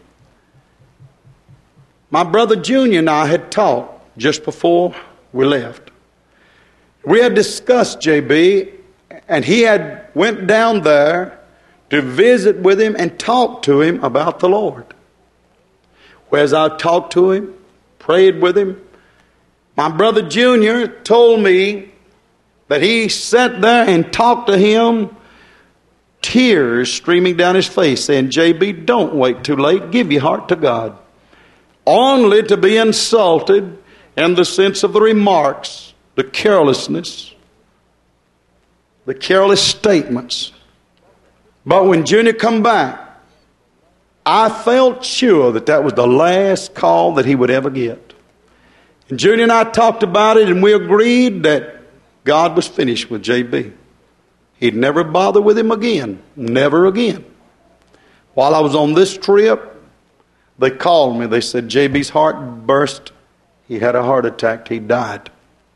My brother Junior and I had talked just before we left. We had discussed J B, and he had went down there to visit with him and talk to him about the Lord. Whereas I talked to him, prayed with him, my brother Junior told me that he sat there and talked to him, tears streaming down his face, saying, J B, don't wait too late. Give your heart to God. Only to be insulted in the sense of the remarks, the carelessness, the careless statements. But when Junior come back, I felt sure that that was the last call that he would ever get. And Junior and I talked about it, and we agreed that God was finished with J B. He'd never bother with him again. Never again. While I was on this trip, they called me. They said J B's heart burst. He had a heart attack. He died.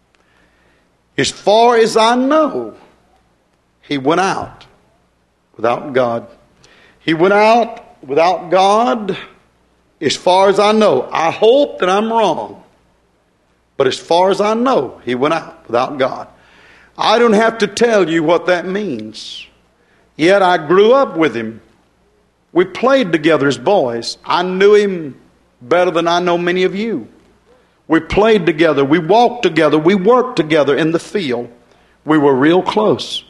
As far as I know, he went out without God. He went out without God as far as I know. I hope that I'm wrong. But as far as I know, he went out without God. I don't have to tell you what that means. Yet I grew up with him. We played together as boys. I knew him better than I know many of you. We played together. We walked together. We worked together in the field. We were real close.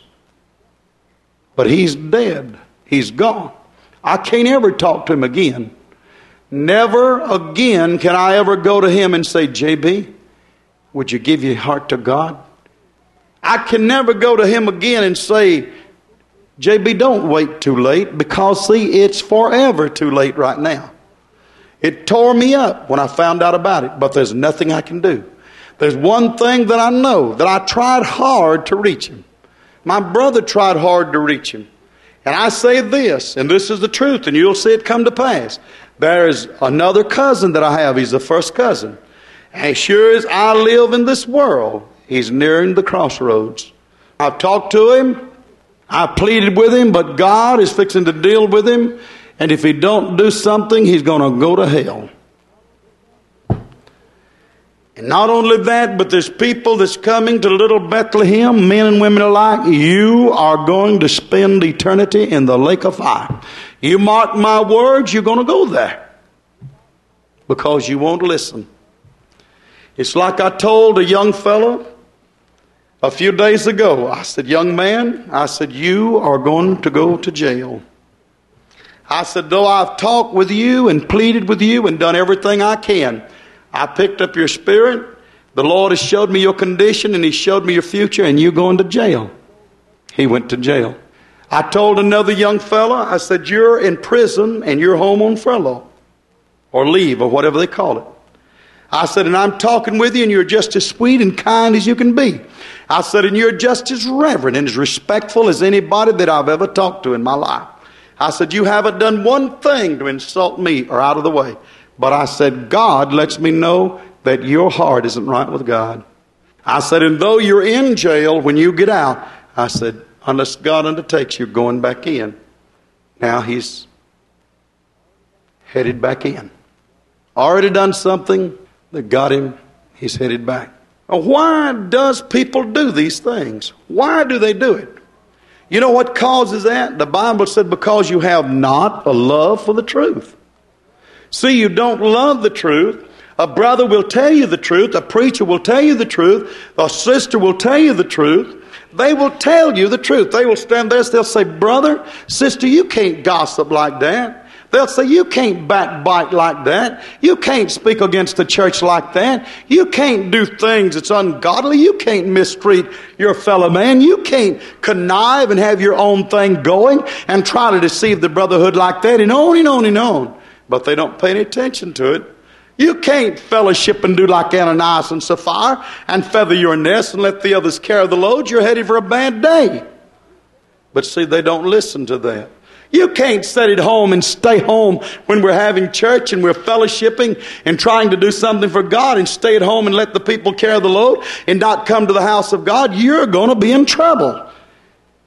But he's dead. He's gone. I can't ever talk to him again. Never again can I ever go to him and say, J B, would you give your heart to God? I can never go to him again and say, J B, don't wait too late, because, see, it's forever too late right now. It tore me up when I found out about it, but there's nothing I can do. There's one thing that I know, that I tried hard to reach him. My brother tried hard to reach him. And I say this, and this is the truth, and you'll see it come to pass. There's another cousin that I have. He's the first cousin. As sure as I live in this world, he's nearing the crossroads. I've talked to him. I pleaded with him, but God is fixing to deal with him. And if he don't do something, he's going to go to hell. And not only that, but there's people that's coming to little Bethlehem, men and women alike. You are going to spend eternity in the lake of fire. You mark my words, you're going to go there. Because you won't listen. It's like I told a young fellow a few days ago. I said, young man, I said, you are going to go to jail. I said, though I've talked with you and pleaded with you and done everything I can, I picked up your spirit. The Lord has showed me your condition, and he showed me your future, and you're going to jail. He went to jail. I told another young fella, I said, you're in prison and you're home on furlough or leave or whatever they call it. I said, and I'm talking with you, and you're just as sweet and kind as you can be. I said, and you're just as reverent and as respectful as anybody that I've ever talked to in my life. I said, you haven't done one thing to insult me or out of the way. But I said, God lets me know that your heart isn't right with God. I said, and though you're in jail, when you get out, I said, unless God undertakes, you're going back in. Now he's headed back in. Already done something that got him. He's headed back. Now, why does people do these things? Why do they do it? You know what causes that? The Bible said, because you have not a love for the truth. See, you don't love the truth. A brother will tell you the truth. A preacher will tell you the truth. A sister will tell you the truth. They will tell you the truth. They will stand there and they'll say, brother, sister, you can't gossip like that. They'll say, you can't backbite like that. You can't speak against the church like that. You can't do things that's ungodly. You can't mistreat your fellow man. You can't connive and have your own thing going and try to deceive the brotherhood like that, and on and on and on. But they don't pay any attention to it. You can't fellowship and do like Ananias and Sapphira and feather your nest and let the others carry the load. You're headed for a bad day. But see, they don't listen to that. You can't sit at home and stay home when we're having church and we're fellowshipping and trying to do something for God, and stay at home and let the people carry the load and not come to the house of God. You're going to be in trouble.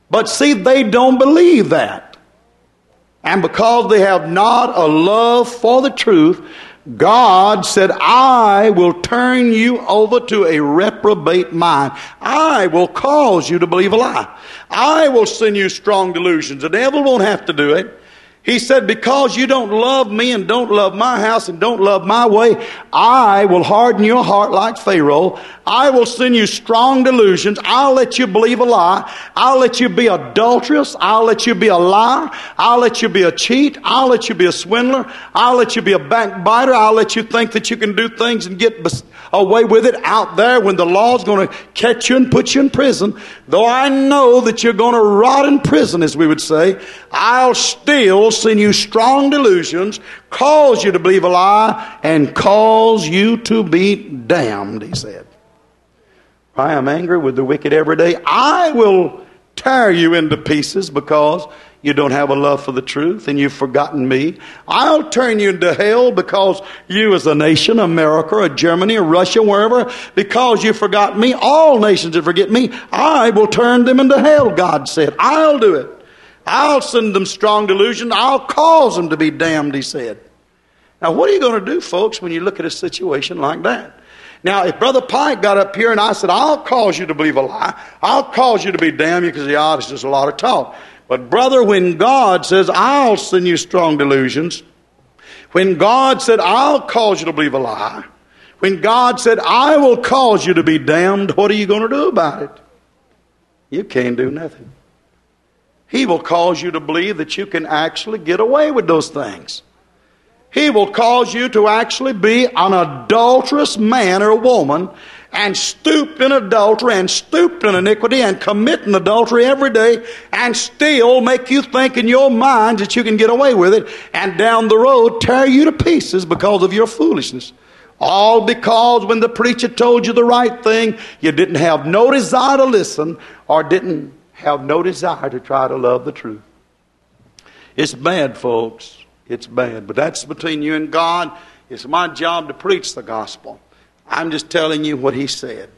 But see, they don't believe that. And because they have not a love for the truth, God said, I will turn you over to a reprobate mind. I will cause you to believe a lie. I will send you strong delusions. The devil won't have to do it. He said, because you don't love me and don't love my house and don't love my way, I will harden your heart like Pharaoh. I will send you strong delusions. I'll let you believe a lie. I'll let you be adulterous. I'll let you be a liar. I'll let you be a cheat. I'll let you be a swindler. I'll let you be a backbiter. I'll let you think that you can do things and get away with it out there when the law's going to catch you and put you in prison. Though I know that you're going to rot in prison, as we would say, I'll still send you strong delusions, cause you to believe a lie, and cause you to be damned, he said. I am angry with the wicked every day. I will tear you into pieces because you don't have a love for the truth and you've forgotten me. I'll turn you into hell because you as a nation, America or Germany or Russia, wherever, because you forgot me. All nations that forget me, I will turn them into hell, God said. I'll do it. I'll send them strong delusion. I'll cause them to be damned, he said. Now, what are you going to do, folks, when you look at a situation like that? Now, if Brother Pike got up here and I said, I'll cause you to believe a lie, I'll cause you to be damned because the odds is just a lot of talk. But brother, when God says, I'll send you strong delusions, when God said, I'll cause you to believe a lie, when God said, I will cause you to be damned, what are you going to do about it? You can't do nothing. He will cause you to believe that you can actually get away with those things. He will cause you to actually be an adulterous man or woman and stoop in adultery and stoop in iniquity and committing adultery every day and still make you think in your mind that you can get away with it and down the road tear you to pieces because of your foolishness. All because when the preacher told you the right thing, you didn't have no desire to listen or didn't have no desire to try to love the truth. It's bad, folks. It's bad. But that's between you and God. It's my job to preach the gospel. I'm just telling you what he said.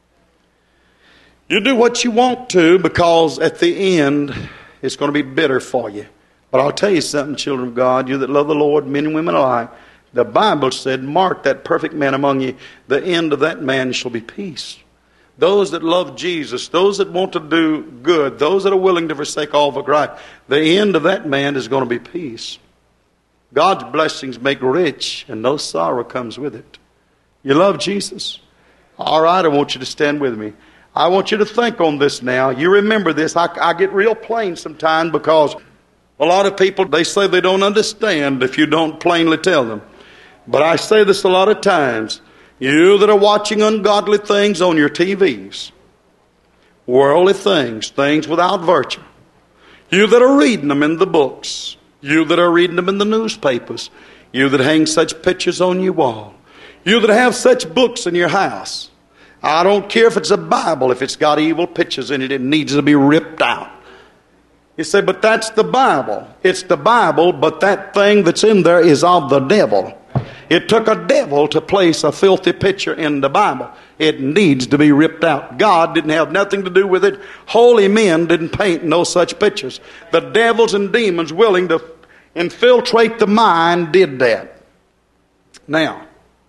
You do what you want to because at the end it's going to be bitter for you. But I'll tell you something, children of God, you that love the Lord, men and women alike, the Bible said, mark that perfect man among you. The end of that man shall be peace. Those that love Jesus, those that want to do good, those that are willing to forsake all for Christ, the end of that man is going to be peace. God's blessings make rich, and no sorrow comes with it. You love Jesus? All right, I want you to stand with me. I want you to think on this now. You remember this. I, I get real plain sometimes because a lot of people, they say they don't understand if you don't plainly tell them. But I say this a lot of times. You that are watching ungodly things on your T Vs, worldly things, things without virtue. You that are reading them in the books. You that are reading them in the newspapers. You that hang such pictures on your wall. You that have such books in your house. I don't care if it's a Bible. If it's got evil pictures in it, it needs to be ripped out. You say, but that's the Bible. It's the Bible, but that thing that's in there is of the devil. It took a devil to place a filthy picture in the Bible. It needs to be ripped out. God didn't have nothing to do with it. Holy men didn't paint no such pictures. The devils and demons willing to infiltrate the mind did that. Now,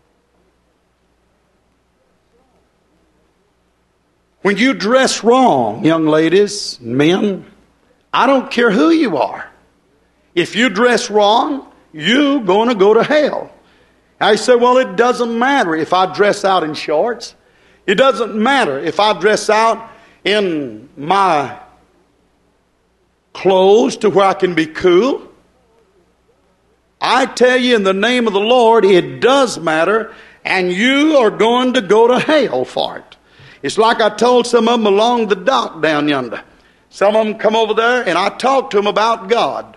when you dress wrong, young ladies, men, I don't care who you are. If you dress wrong, you're going to go to hell. I say, well, it doesn't matter if I dress out in shorts. It doesn't matter if I dress out in my clothes to where I can be cool. I tell you in the name of the Lord, it does matter, and you are going to go to hell for it. It's like I told some of them along the dock down yonder. Some of them come over there, and I talked to them about God.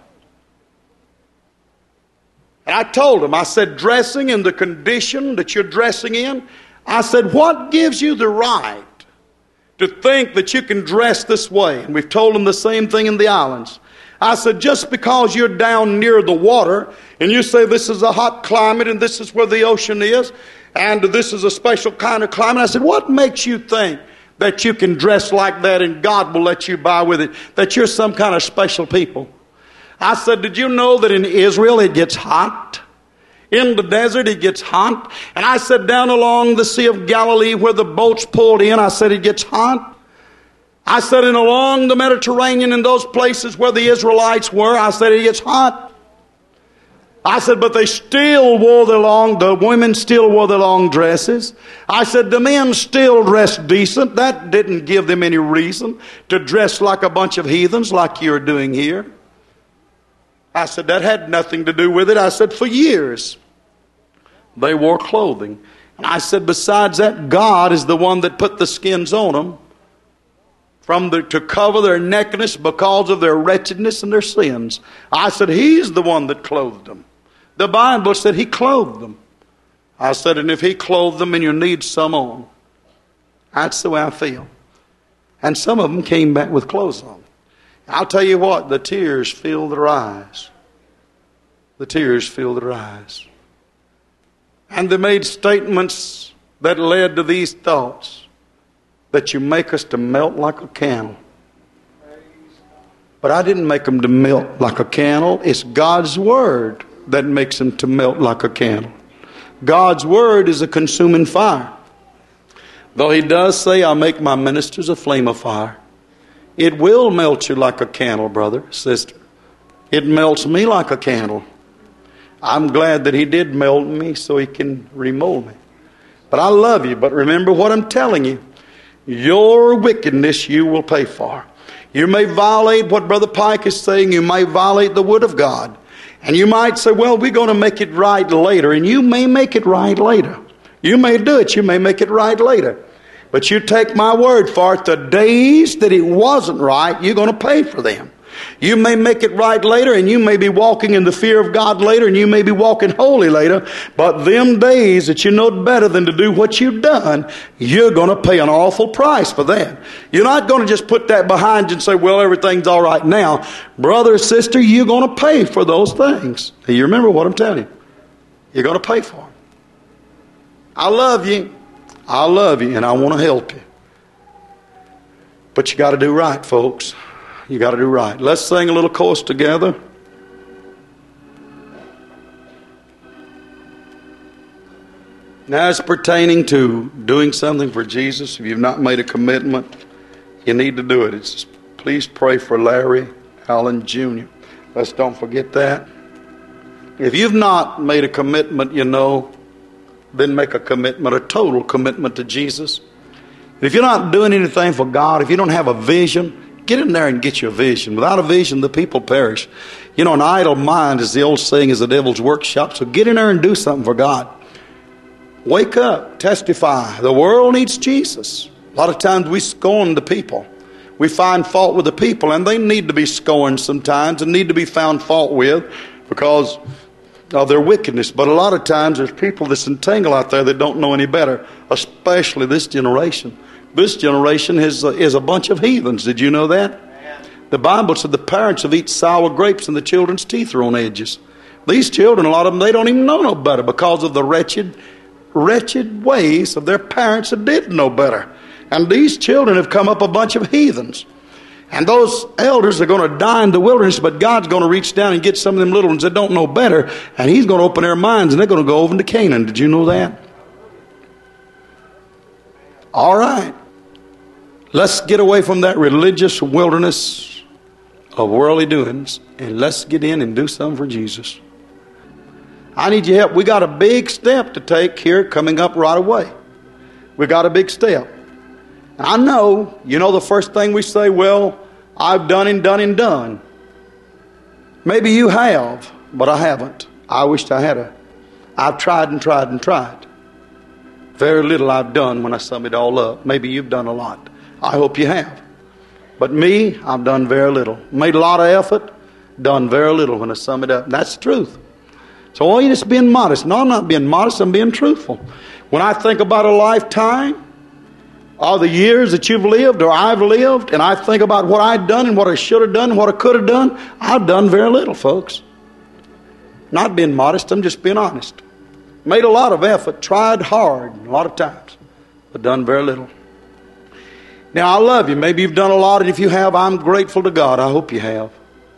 And I told them, I said, dressing in the condition that you're dressing in, I said, what gives you the right to think that you can dress this way? And we've told them the same thing in the islands. I said, just because you're down near the water and you say this is a hot climate and this is where the ocean is and this is a special kind of climate, I said, what makes you think that you can dress like that and God will let you by with it, that you're some kind of special people. I said, did you know that in Israel it gets hot? In the desert it gets hot. And I said, down along the Sea of Galilee where the boats pulled in, I said, it gets hot. I said, and along the Mediterranean in those places where the Israelites were, I said, it gets hot. I said, but they still wore their long, the women still wore their long dresses. I said, the men still dressed decent. That didn't give them any reason to dress like a bunch of heathens like you're doing here. I said, that had nothing to do with it. I said, for years, they wore clothing. And I said, besides that, God is the one that put the skins on them from the, to cover their nakedness because of their wretchedness and their sins. I said, He's the one that clothed them. The Bible said He clothed them. I said, and if He clothed them and you need some on, that's the way I feel. And some of them came back with clothes on. I'll tell you what, the tears filled their eyes. The tears filled their eyes. And they made statements that led to these thoughts, that you make us to melt like a candle. But I didn't make them to melt like a candle. It's God's Word that makes them to melt like a candle. God's Word is a consuming fire. Though He does say, I'll make my ministers a flame of fire. It will melt you like a candle, brother, sister. It melts me like a candle. I'm glad that He did melt me so He can remold me. But I love you. But remember what I'm telling you. Your wickedness you will pay for. You may violate what Brother Pike is saying. You may violate the Word of God. And you might say, well, we're going to make it right later. And you may make it right later. You may do it. You may make it right later. But you take my word for it, the days that it wasn't right, you're going to pay for them. You may make it right later, and you may be walking in the fear of God later, and you may be walking holy later. But them days that you know better than to do what you've done, you're going to pay an awful price for that. You're not going to just put that behind you and say, well, everything's all right now. Brother or sister, you're going to pay for those things. You remember what I'm telling you. You're going to pay for them. I love you. I love you, and I want to help you. But you got to do right, folks. You got to do right. Let's sing a little chorus together. Now, as pertaining to doing something for Jesus, if you've not made a commitment, you need to do it. It's, please pray for Larry Allen Junior Let's don't forget that. If you've not made a commitment, you know, then make a commitment, a total commitment to Jesus. If you're not doing anything for God, if you don't have a vision, get in there and get your vision. Without a vision, the people perish. You know, an idle mind, as the old saying, is the devil's workshop. So get in there and do something for God. Wake up, testify. The world needs Jesus. A lot of times we scorn the people. We find fault with the people, and they need to be scorned sometimes and need to be found fault with because of their wickedness. But a lot of times there's people that's entangled out there that don't know any better, especially this generation. This generation is a, is a bunch of heathens. Did you know that? The Bible said the parents have eaten sour grapes and the children's teeth are on edges. These children, a lot of them, they don't even know no better because of the wretched, wretched ways of their parents that did know better. And these children have come up a bunch of heathens. And those elders are going to die in the wilderness, but God's going to reach down and get some of them little ones that don't know better, and He's going to open their minds, and they're going to go over into Canaan. Did you know that? All right. Let's get away from that religious wilderness of worldly doings, and let's get in and do something for Jesus. I need your help. We got a big step to take here coming up right away. We got a big step. I know, you know the first thing we say, well, I've done and done and done. Maybe you have, but I haven't. I wished I had a. I've tried and tried and tried. Very little I've done when I sum it all up. Maybe you've done a lot. I hope you have. But me, I've done very little. Made a lot of effort, done very little when I sum it up. That's the truth. So all you just being modest. No, I'm not being modest, I'm being truthful. When I think about a lifetime, all the years that you've lived or I've lived, and I think about what I've done and what I should have done and what I could have done, I've done very little, folks. Not being modest, I'm just being honest. Made a lot of effort, tried hard a lot of times, but done very little. Now, I love you. Maybe you've done a lot, and if you have, I'm grateful to God. I hope you have.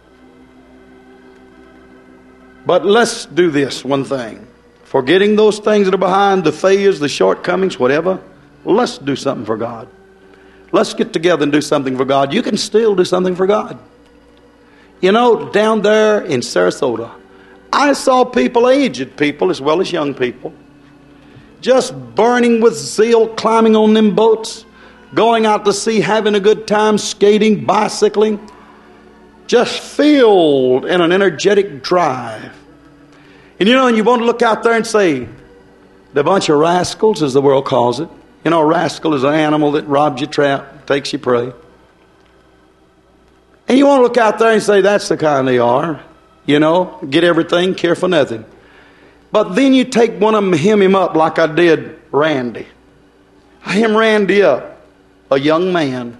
But let's do this one thing. Forgetting those things that are behind, the failures, the shortcomings, whatever, let's do something for God. Let's get together and do something for God. You can still do something for God. You know, down there in Sarasota, I saw people, aged people as well as young people, just burning with zeal, climbing on them boats, going out to sea, having a good time, skating, bicycling, just filled in an energetic drive. And you know, and you want to look out there and say, the bunch of rascals, as the world calls it. You know, a rascal is an animal that robs your trap, takes your prey. And you want to look out there and say, that's the kind they are. You know, get everything, care for nothing. But then you take one of them and hem him up like I did Randy. I hem Randy up, a young man.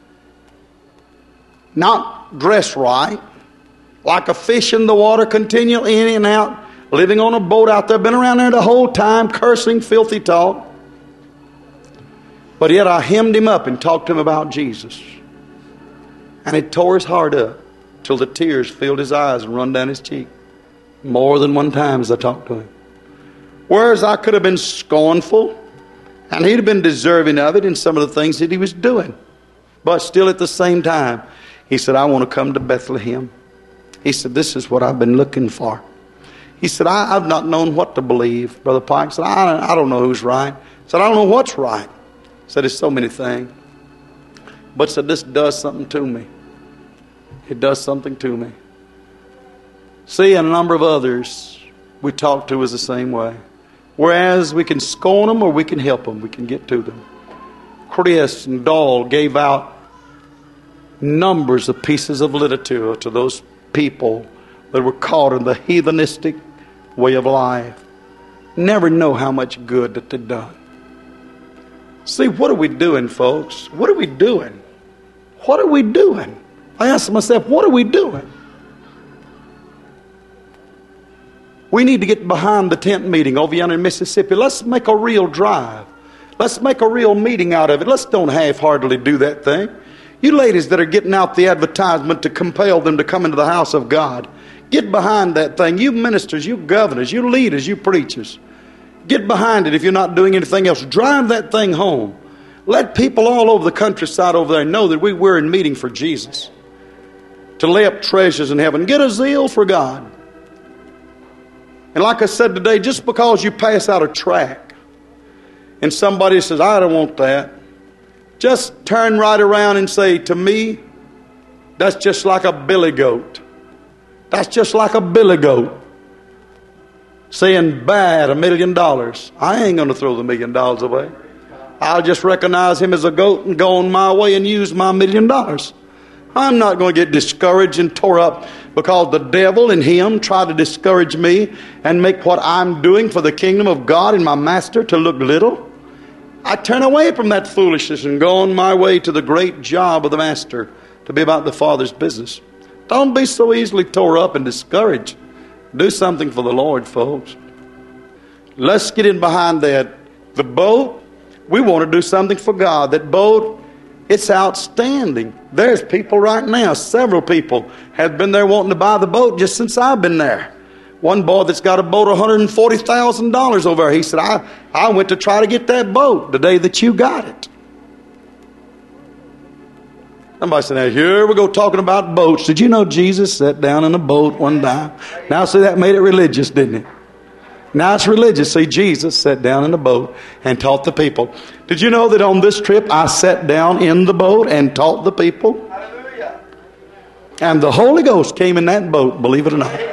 Not dressed right, like a fish in the water, continually in and out, living on a boat out there, been around there the whole time, cursing, filthy talk. But yet I hemmed him up and talked to him about Jesus. And it tore his heart up till the tears filled his eyes and run down his cheek. More than one time as I talked to him. Whereas I could have been scornful, and he'd have been deserving of it in some of the things that he was doing. But still at the same time, he said, I want to come to Bethlehem. He said, this is what I've been looking for. He said, I, I've not known what to believe. Brother Pike said, I, I don't know who's right. He said, I don't know what's right. He said, there's so many things. But said, this does something to me. It does something to me. See, and a number of others we talk to is the same way. Whereas we can scorn them or we can help them. We can get to them. Chris and Dahl gave out numbers of pieces of literature to those people that were caught in the heathenistic way of life. Never know how much good that they've done. See, what are we doing, folks? What are we doing? What are we doing? I asked myself, what are we doing? We need to get behind the tent meeting over yonder in Mississippi. Let's make a real drive. Let's make a real meeting out of it. Let's don't half-heartedly do that thing. You ladies that are getting out the advertisement to compel them to come into the house of God, get behind that thing. You ministers, you governors, you leaders, you preachers, get behind it if you're not doing anything else. Drive that thing home. Let people all over the countryside over there know that we were in meeting for Jesus. To lay up treasures in heaven. Get a zeal for God. And like I said today, just because you pass out a tract and somebody says, I don't want that, just turn right around and say, to me, that's just like a billy goat. That's just like a billy goat. Saying bad a million dollars. I ain't going to throw the million dollars away. I'll just recognize him as a goat and go on my way and use my million dollars. I'm not going to get discouraged and tore up because the devil and him try to discourage me and make what I'm doing for the kingdom of God and my master to look little. I turn away from that foolishness and go on my way to the great job of the master to be about the Father's business. Don't be so easily tore up and discouraged. Do something for the Lord, folks. Let's get in behind that. The boat, we want to do something for God. That boat, it's outstanding. There's people right now, several people have been there wanting to buy the boat just since I've been there. One boy that's got a boat, one hundred forty thousand dollars over there. He said, I, I went to try to get that boat the day that you got it. Somebody said, now here we go talking about boats. Did you know Jesus sat down in a boat one time? Now see, that made it religious, didn't it? Now it's religious. See, Jesus sat down in a boat and taught the people. Did you know that on this trip I sat down in the boat and taught the people? Hallelujah. And the Holy Ghost came in that boat, believe it or not.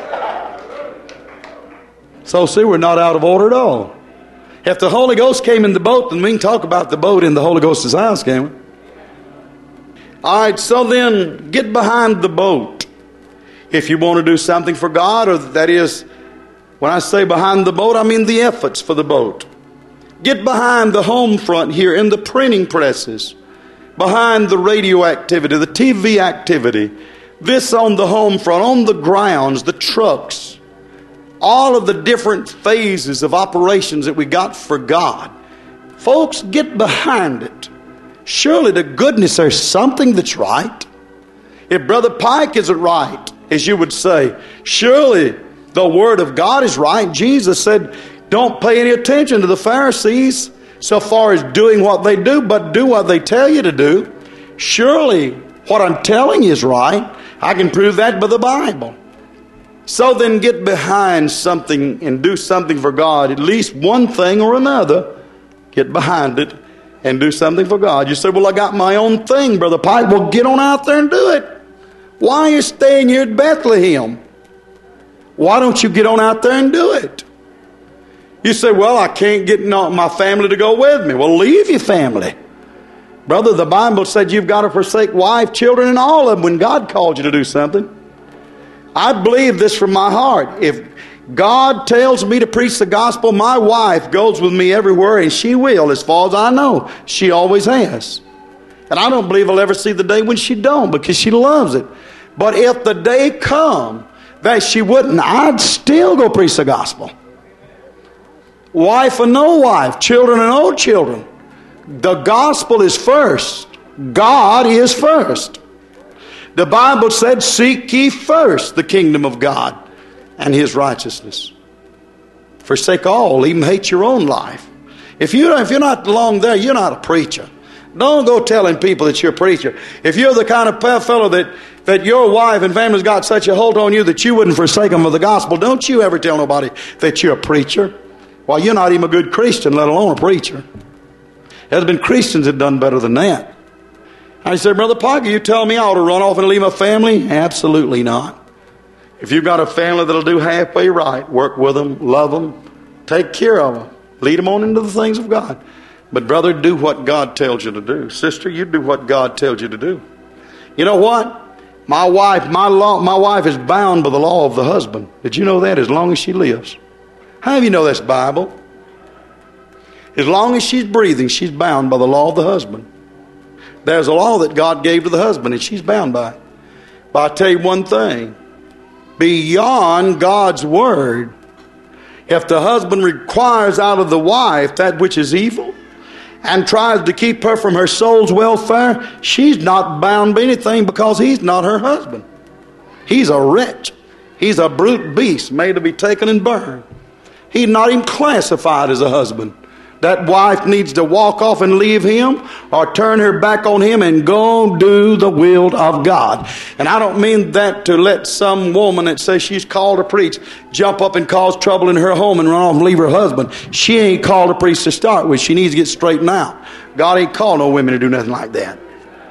So see, we're not out of order at all. If the Holy Ghost came in the boat, then we can talk about the boat in the Holy Ghost's house, can we? All right, so then get behind the boat. If you want to do something for God, or that is, when I say behind the boat, I mean the efforts for the boat. Get behind the home front here in the printing presses, behind the radio activity, the T V activity, this on the home front, on the grounds, the trucks, all of the different phases of operations that we got for God. Folks, get behind it. surely to goodness there's something that's right. If Brother Pike isn't right, as you would say, surely the Word of God is right. Jesus said, don't pay any attention to the Pharisees so far as doing what they do, but do what they tell you to do. Surely what I'm telling you is right. I can prove that by the Bible. So then get behind something and do something for God. At least one thing or another. Get behind it and do something for God. You say, well, I got my own thing, Brother Pike. Well, get on out there and do it. Why are you staying here at Bethlehem? Why don't you get on out there and do it? You say, well, I can't get my family to go with me. Well, leave your family. Brother, the Bible said you've got to forsake wife, children, and all of them when God called you to do something. I believe this from my heart. If God tells me to preach the gospel, my wife goes with me everywhere, and she will, as far as I know. She always has. And I don't believe I'll ever see the day when she don't, because she loves it. But if the day come that she wouldn't, I'd still go preach the gospel. Wife or no wife, children or no children. The gospel is first. God is first. The Bible said, seek ye first the kingdom of God and His righteousness. Forsake all, even hate your own life. If, you, if you're not long there, you're not a preacher. Don't go telling people that you're a preacher. If you're the kind of fellow that, that your wife and family's got such a hold on you that you wouldn't forsake them for the gospel, don't you ever tell nobody that you're a preacher. Well, you're not even a good Christian, let alone a preacher. There's been Christians that have done better than that. I said, Brother Parker, you tell me I ought to run off and leave my family? Absolutely not. If you've got a family that'll do halfway right, work with them, love them, take care of them, lead them on into the things of God. But brother, do what God tells you to do. Sister, you do what God tells you to do. You know what? My wife, my law, my wife is bound by the law of the husband. Did you know that? As long as she lives. How do you know that's Bible? As long as she's breathing, she's bound by the law of the husband. There's a law that God gave to the husband, and she's bound by it. But I'll tell you one thing. Beyond God's word, if the husband requires out of the wife that which is evil and tries to keep her from her soul's welfare, she's not bound by anything because he's not her husband. He's a wretch. He's a brute beast made to be taken and burned. He's not even classified as a husband. That wife needs to walk off and leave him or turn her back on him and go do the will of God. And I don't mean that to let some woman that says she's called to preach jump up and cause trouble in her home and run off and leave her husband. She ain't called to preach to start with. She needs to get straightened out. God ain't called no women to do nothing like that.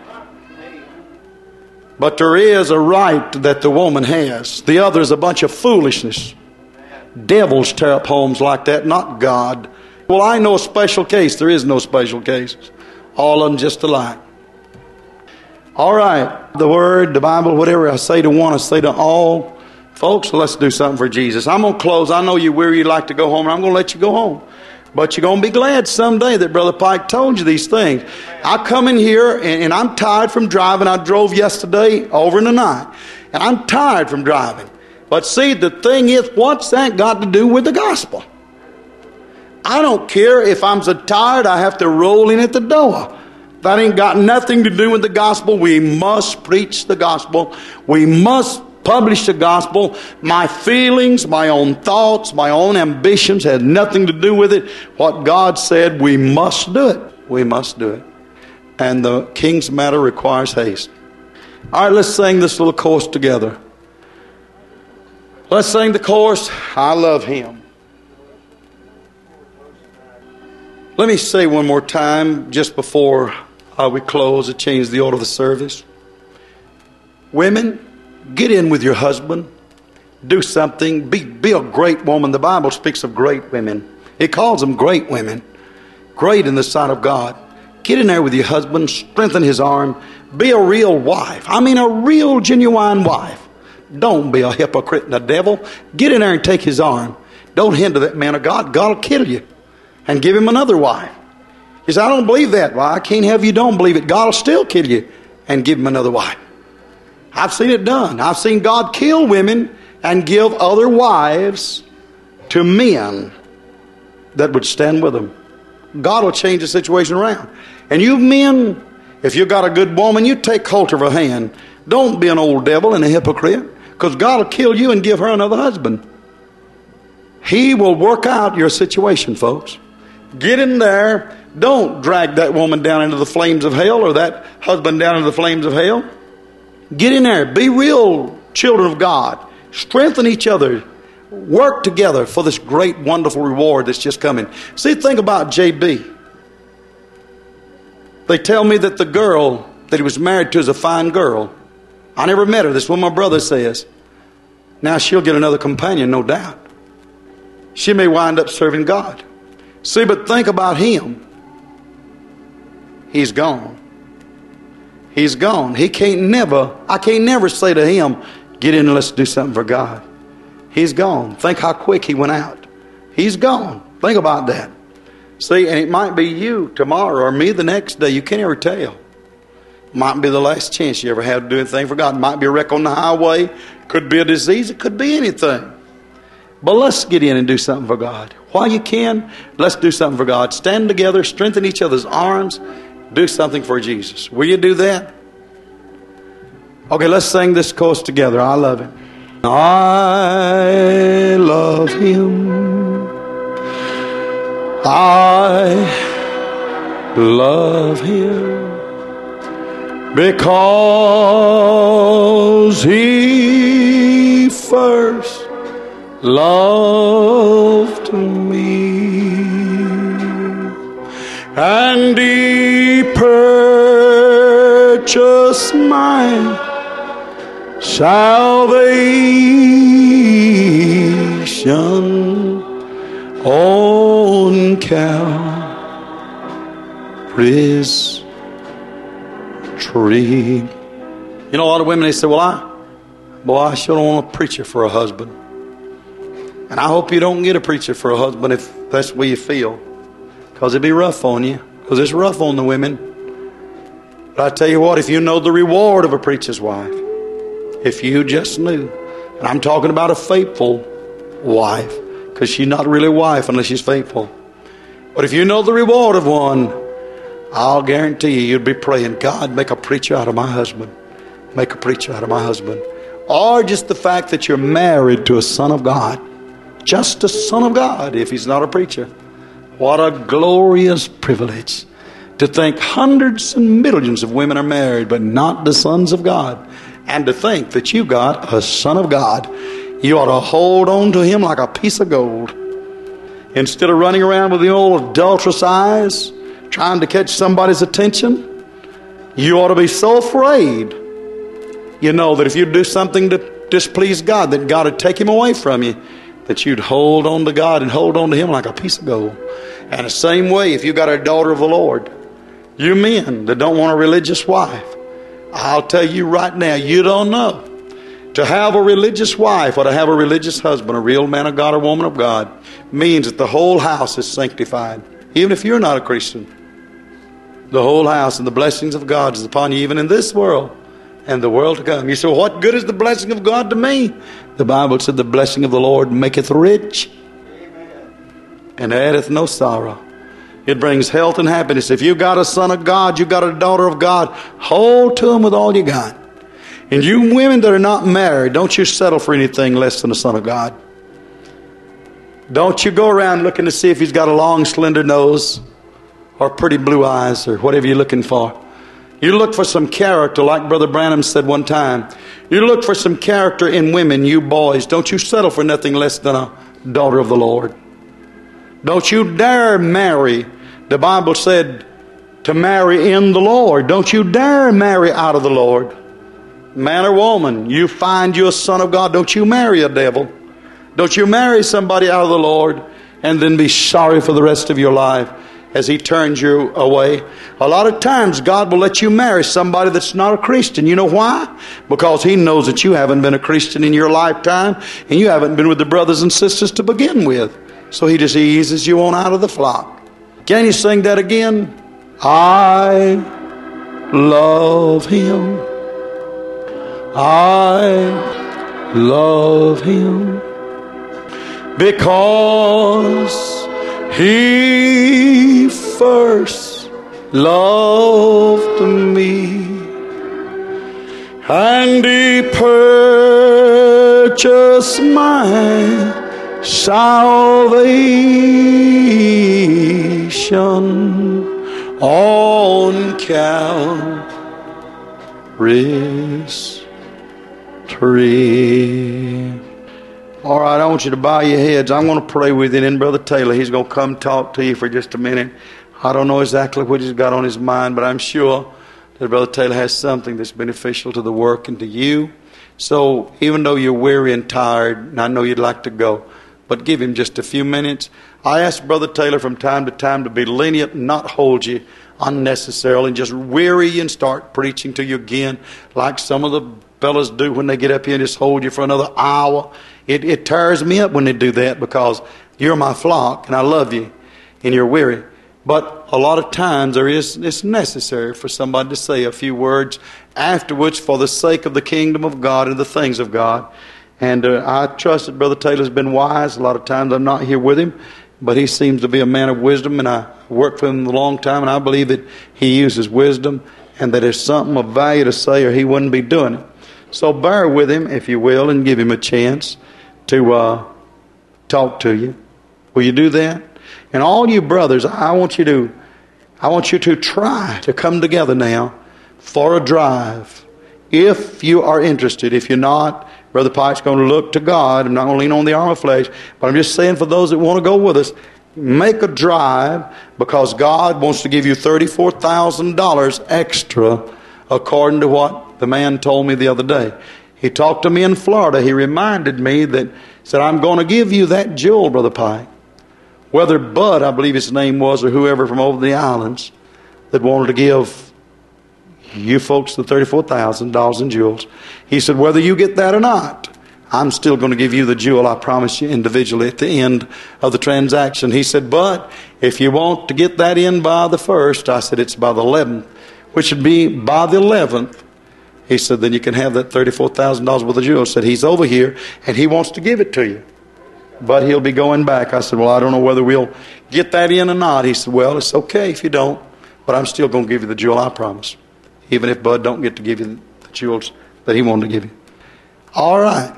But there is a right that the woman has. The other is a bunch of foolishness. Devils tear up homes like that, not God. Well, I know a special case. There is no special cases. All of them just alike. All right. The Word, the Bible, whatever I say to one, I say to all. Folks, let's do something for Jesus. I'm going to close. I know you're weary. You'd like to go home, and I'm going to let you go home. But you're going to be glad someday that Brother Pike told you these things. I come in here, and, and I'm tired from driving. I drove yesterday over in the night. And I'm tired from driving. But see, the thing is, what's that got to do with the gospel? I don't care if I'm so tired I have to roll in at the door. That ain't got nothing to do with the gospel. We must preach the gospel. We must publish the gospel. My feelings, my own thoughts, my own ambitions had nothing to do with it. What God said, we must do it. We must do it. And the king's matter requires haste. All right, let's sing this little chorus together. Let's sing the chorus, I love him. Let me say one more time, just before uh, we close, to change the order of the service. Women, get in with your husband. Do something. Be, be a great woman. The Bible speaks of great women. It calls them great women. Great in the sight of God. Get in there with your husband. Strengthen his arm. Be a real wife. I mean a real, genuine wife. Don't be a hypocrite and a devil. Get in there and take his arm. Don't hinder that man of God. God will kill you. And give him another wife. He says, I don't believe that. Well, I can't have you don't believe it. God will still kill you and give him another wife. I've seen it done. I've seen God kill women and give other wives to men that would stand with them. God will change the situation around. And you men, If you got a good woman, you take hold of her hand. Don't be an old devil and a hypocrite, because God will kill you and give her another husband. He will work out your situation, folks. Get in there. Don't drag that woman down into the flames of hell, or that husband down into the flames of hell. Get in there. Be real children of God. Strengthen each other. Work together for this great, wonderful reward that's just coming. See, think about J B. They tell me that the girl that he was married to is a fine girl. I never met her. This is what my brother says. Now she'll get another companion, no doubt. She may wind up serving God. See, but think about him. He's gone. He's gone. He can't never, I can't never say to him, get in and let's do something for God. He's gone. Think how quick he went out. He's gone. Think about that. See, and it might be you tomorrow or me the next day. You can't ever tell. Might be the last chance you ever have to do anything for God. Might be a wreck on the highway. Could be a disease. It could be anything. But let's get in and do something for God. While you can, let's do something for God. Stand together, strengthen each other's arms, do something for Jesus. Will you do that? Okay, let's sing this chorus together. I love it. I love him. I love him because he first loved me, and he purchased mine salvation on Calvary's tree. You know, a lot of women, they say, well, I, boy, I sure don't want a preacher for a husband. And I hope you don't get a preacher for a husband if that's the way you feel, because it'd be rough on you, because it's rough on the women. But I tell you what, if you know the reward of a preacher's wife, if you just knew, and I'm talking about a faithful wife, because she's not really a wife unless she's faithful. But if you know the reward of one, I'll guarantee you, you'd be praying, God, make a preacher out of my husband. Make a preacher out of my husband. Or just the fact that you're married to a son of God. Just a son of God, if he's not a preacher. What a glorious privilege to think hundreds and millions of women are married, but not the sons of God. And to think that you got a son of God. You ought to hold on to him like a piece of gold. Instead of running around with the old adulterous eyes, trying to catch somebody's attention, you ought to be so afraid, you know, that if you do something to displease God, that God would take him away from you, that you'd hold on to God and hold on to him like a piece of gold. And the same way, if you got a daughter of the Lord, you men that don't want a religious wife, I'll tell you right now, you don't know. To have a religious wife or to have a religious husband, a real man of God or woman of God, means that the whole house is sanctified. Even if you're not a Christian, the whole house and the blessings of God is upon you, even in this world and the world to come. You say, well, what good is the blessing of God to me? The Bible said the blessing of the Lord maketh rich, amen, and addeth no sorrow. It brings health and happiness. If you got a son of God, you got a daughter of God, hold to him with all you got. And you women that are not married, don't you settle for anything less than a son of God. Don't you go around looking to see if he's got a long, slender nose or pretty blue eyes or whatever you're looking for. You look for some character, like Brother Branham said one time. You look for some character in women, you boys. Don't you settle for nothing less than a daughter of the Lord. Don't you dare marry. The Bible said to marry in the Lord. Don't you dare marry out of the Lord. Man or woman, you find you a son of God, don't you marry a devil. Don't you marry somebody out of the Lord and then be sorry for the rest of your life as he turns you away. A lot of times God will let you marry somebody that's not a Christian. You know why? Because he knows that you haven't been a Christian in your lifetime and you haven't been with the brothers and sisters to begin with. So he just eases you on out of the flock. Can you sing that again? I love him. I love him because he first loved me, and He purchased my salvation on Calvary's tree. All right, I want you to bow your heads. I'm going to pray with you, and then Brother Taylor, he's going to come talk to you for just a minute. I don't know exactly what he's got on his mind, but I'm sure that Brother Taylor has something that's beneficial to the work and to you. So even though you're weary and tired, and I know you'd like to go, but give him just a few minutes. I ask Brother Taylor from time to time to be lenient and not hold you unnecessarily and just weary you and start preaching to you again like some of the fellas do when they get up here and just hold you for another hour. It, it tears me up when they do that because you're my flock and I love you and you're weary. But a lot of times there is, it's necessary for somebody to say a few words afterwards for the sake of the kingdom of God and the things of God. And uh, I trust that Brother Taylor's been wise. A lot of times I'm not here with him, but he seems to be a man of wisdom, and I worked for him a long time, and I believe that he uses wisdom and that there's something of value to say or he wouldn't be doing it. So bear with him, if you will, and give him a chance to uh, talk to you. Will you do that? And all you brothers, I want you to, I want you to try to come together now for a drive. If you are interested, if you're not, Brother Pike's going to look to God. I'm not going to lean on the arm of flesh, but I'm just saying for those that want to go with us, make a drive because God wants to give you thirty-four thousand dollars extra according to what the man told me the other day. He talked to me in Florida. He reminded me that, said, I'm going to give you that jewel, Brother Pike. Whether Bud, I believe his name was, or whoever from over the islands that wanted to give you folks the thirty-four thousand dollars in jewels. He said, whether you get that or not, I'm still going to give you the jewel, I promise you, individually at the end of the transaction. He said, but if you want to get that in by the first, I said, it's by the eleventh, which would be by the eleventh. He said, then you can have that thirty-four thousand dollars worth of jewels. He said, he's over here and he wants to give it to you, but he'll be going back. I said, well, I don't know whether we'll get that in or not. He said, well, it's okay if you don't, but I'm still going to give you the jewel, I promise. Even if Bud don't get to give you the jewels that he wanted to give you. All right.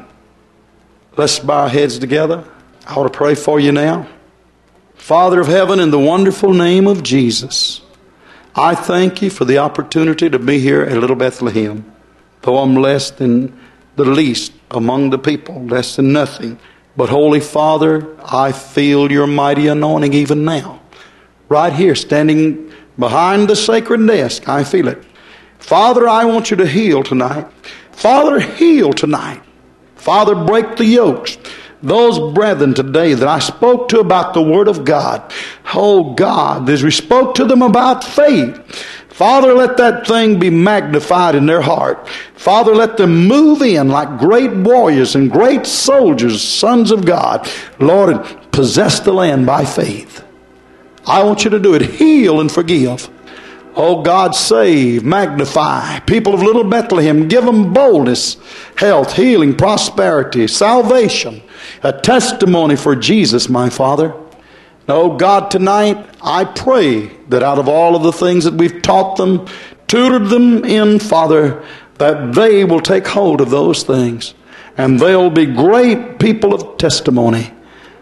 Let's bow our heads together. I want to pray for you now. Father of heaven, in the wonderful name of Jesus, I thank you for the opportunity to be here at Little Bethlehem. Though I'm less than the least among the people, less than nothing. But Holy Father, I feel your mighty anointing even now. Right here, standing behind the sacred desk, I feel it. Father, I want you to heal tonight. Father, heal tonight. Father, break the yokes. Those brethren today that I spoke to about the Word of God, oh God, as we spoke to them about faith, Father, let that thing be magnified in their heart. Father, let them move in like great warriors and great soldiers, sons of God, Lord, and possess the land by faith. I want you to do it. Heal and forgive. Oh God, save, magnify. People of Little Bethlehem, give them boldness, health, healing, prosperity, salvation, a testimony for Jesus, my Father. Oh God, tonight I pray that out of all of the things that we've taught them, tutored them in, Father, that they will take hold of those things and they'll be great people of testimony.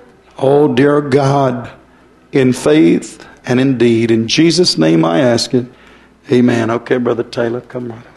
Oh dear God, in faith and in deed. In Jesus' name I ask it. Amen. Okay, Brother Taylor, come right up.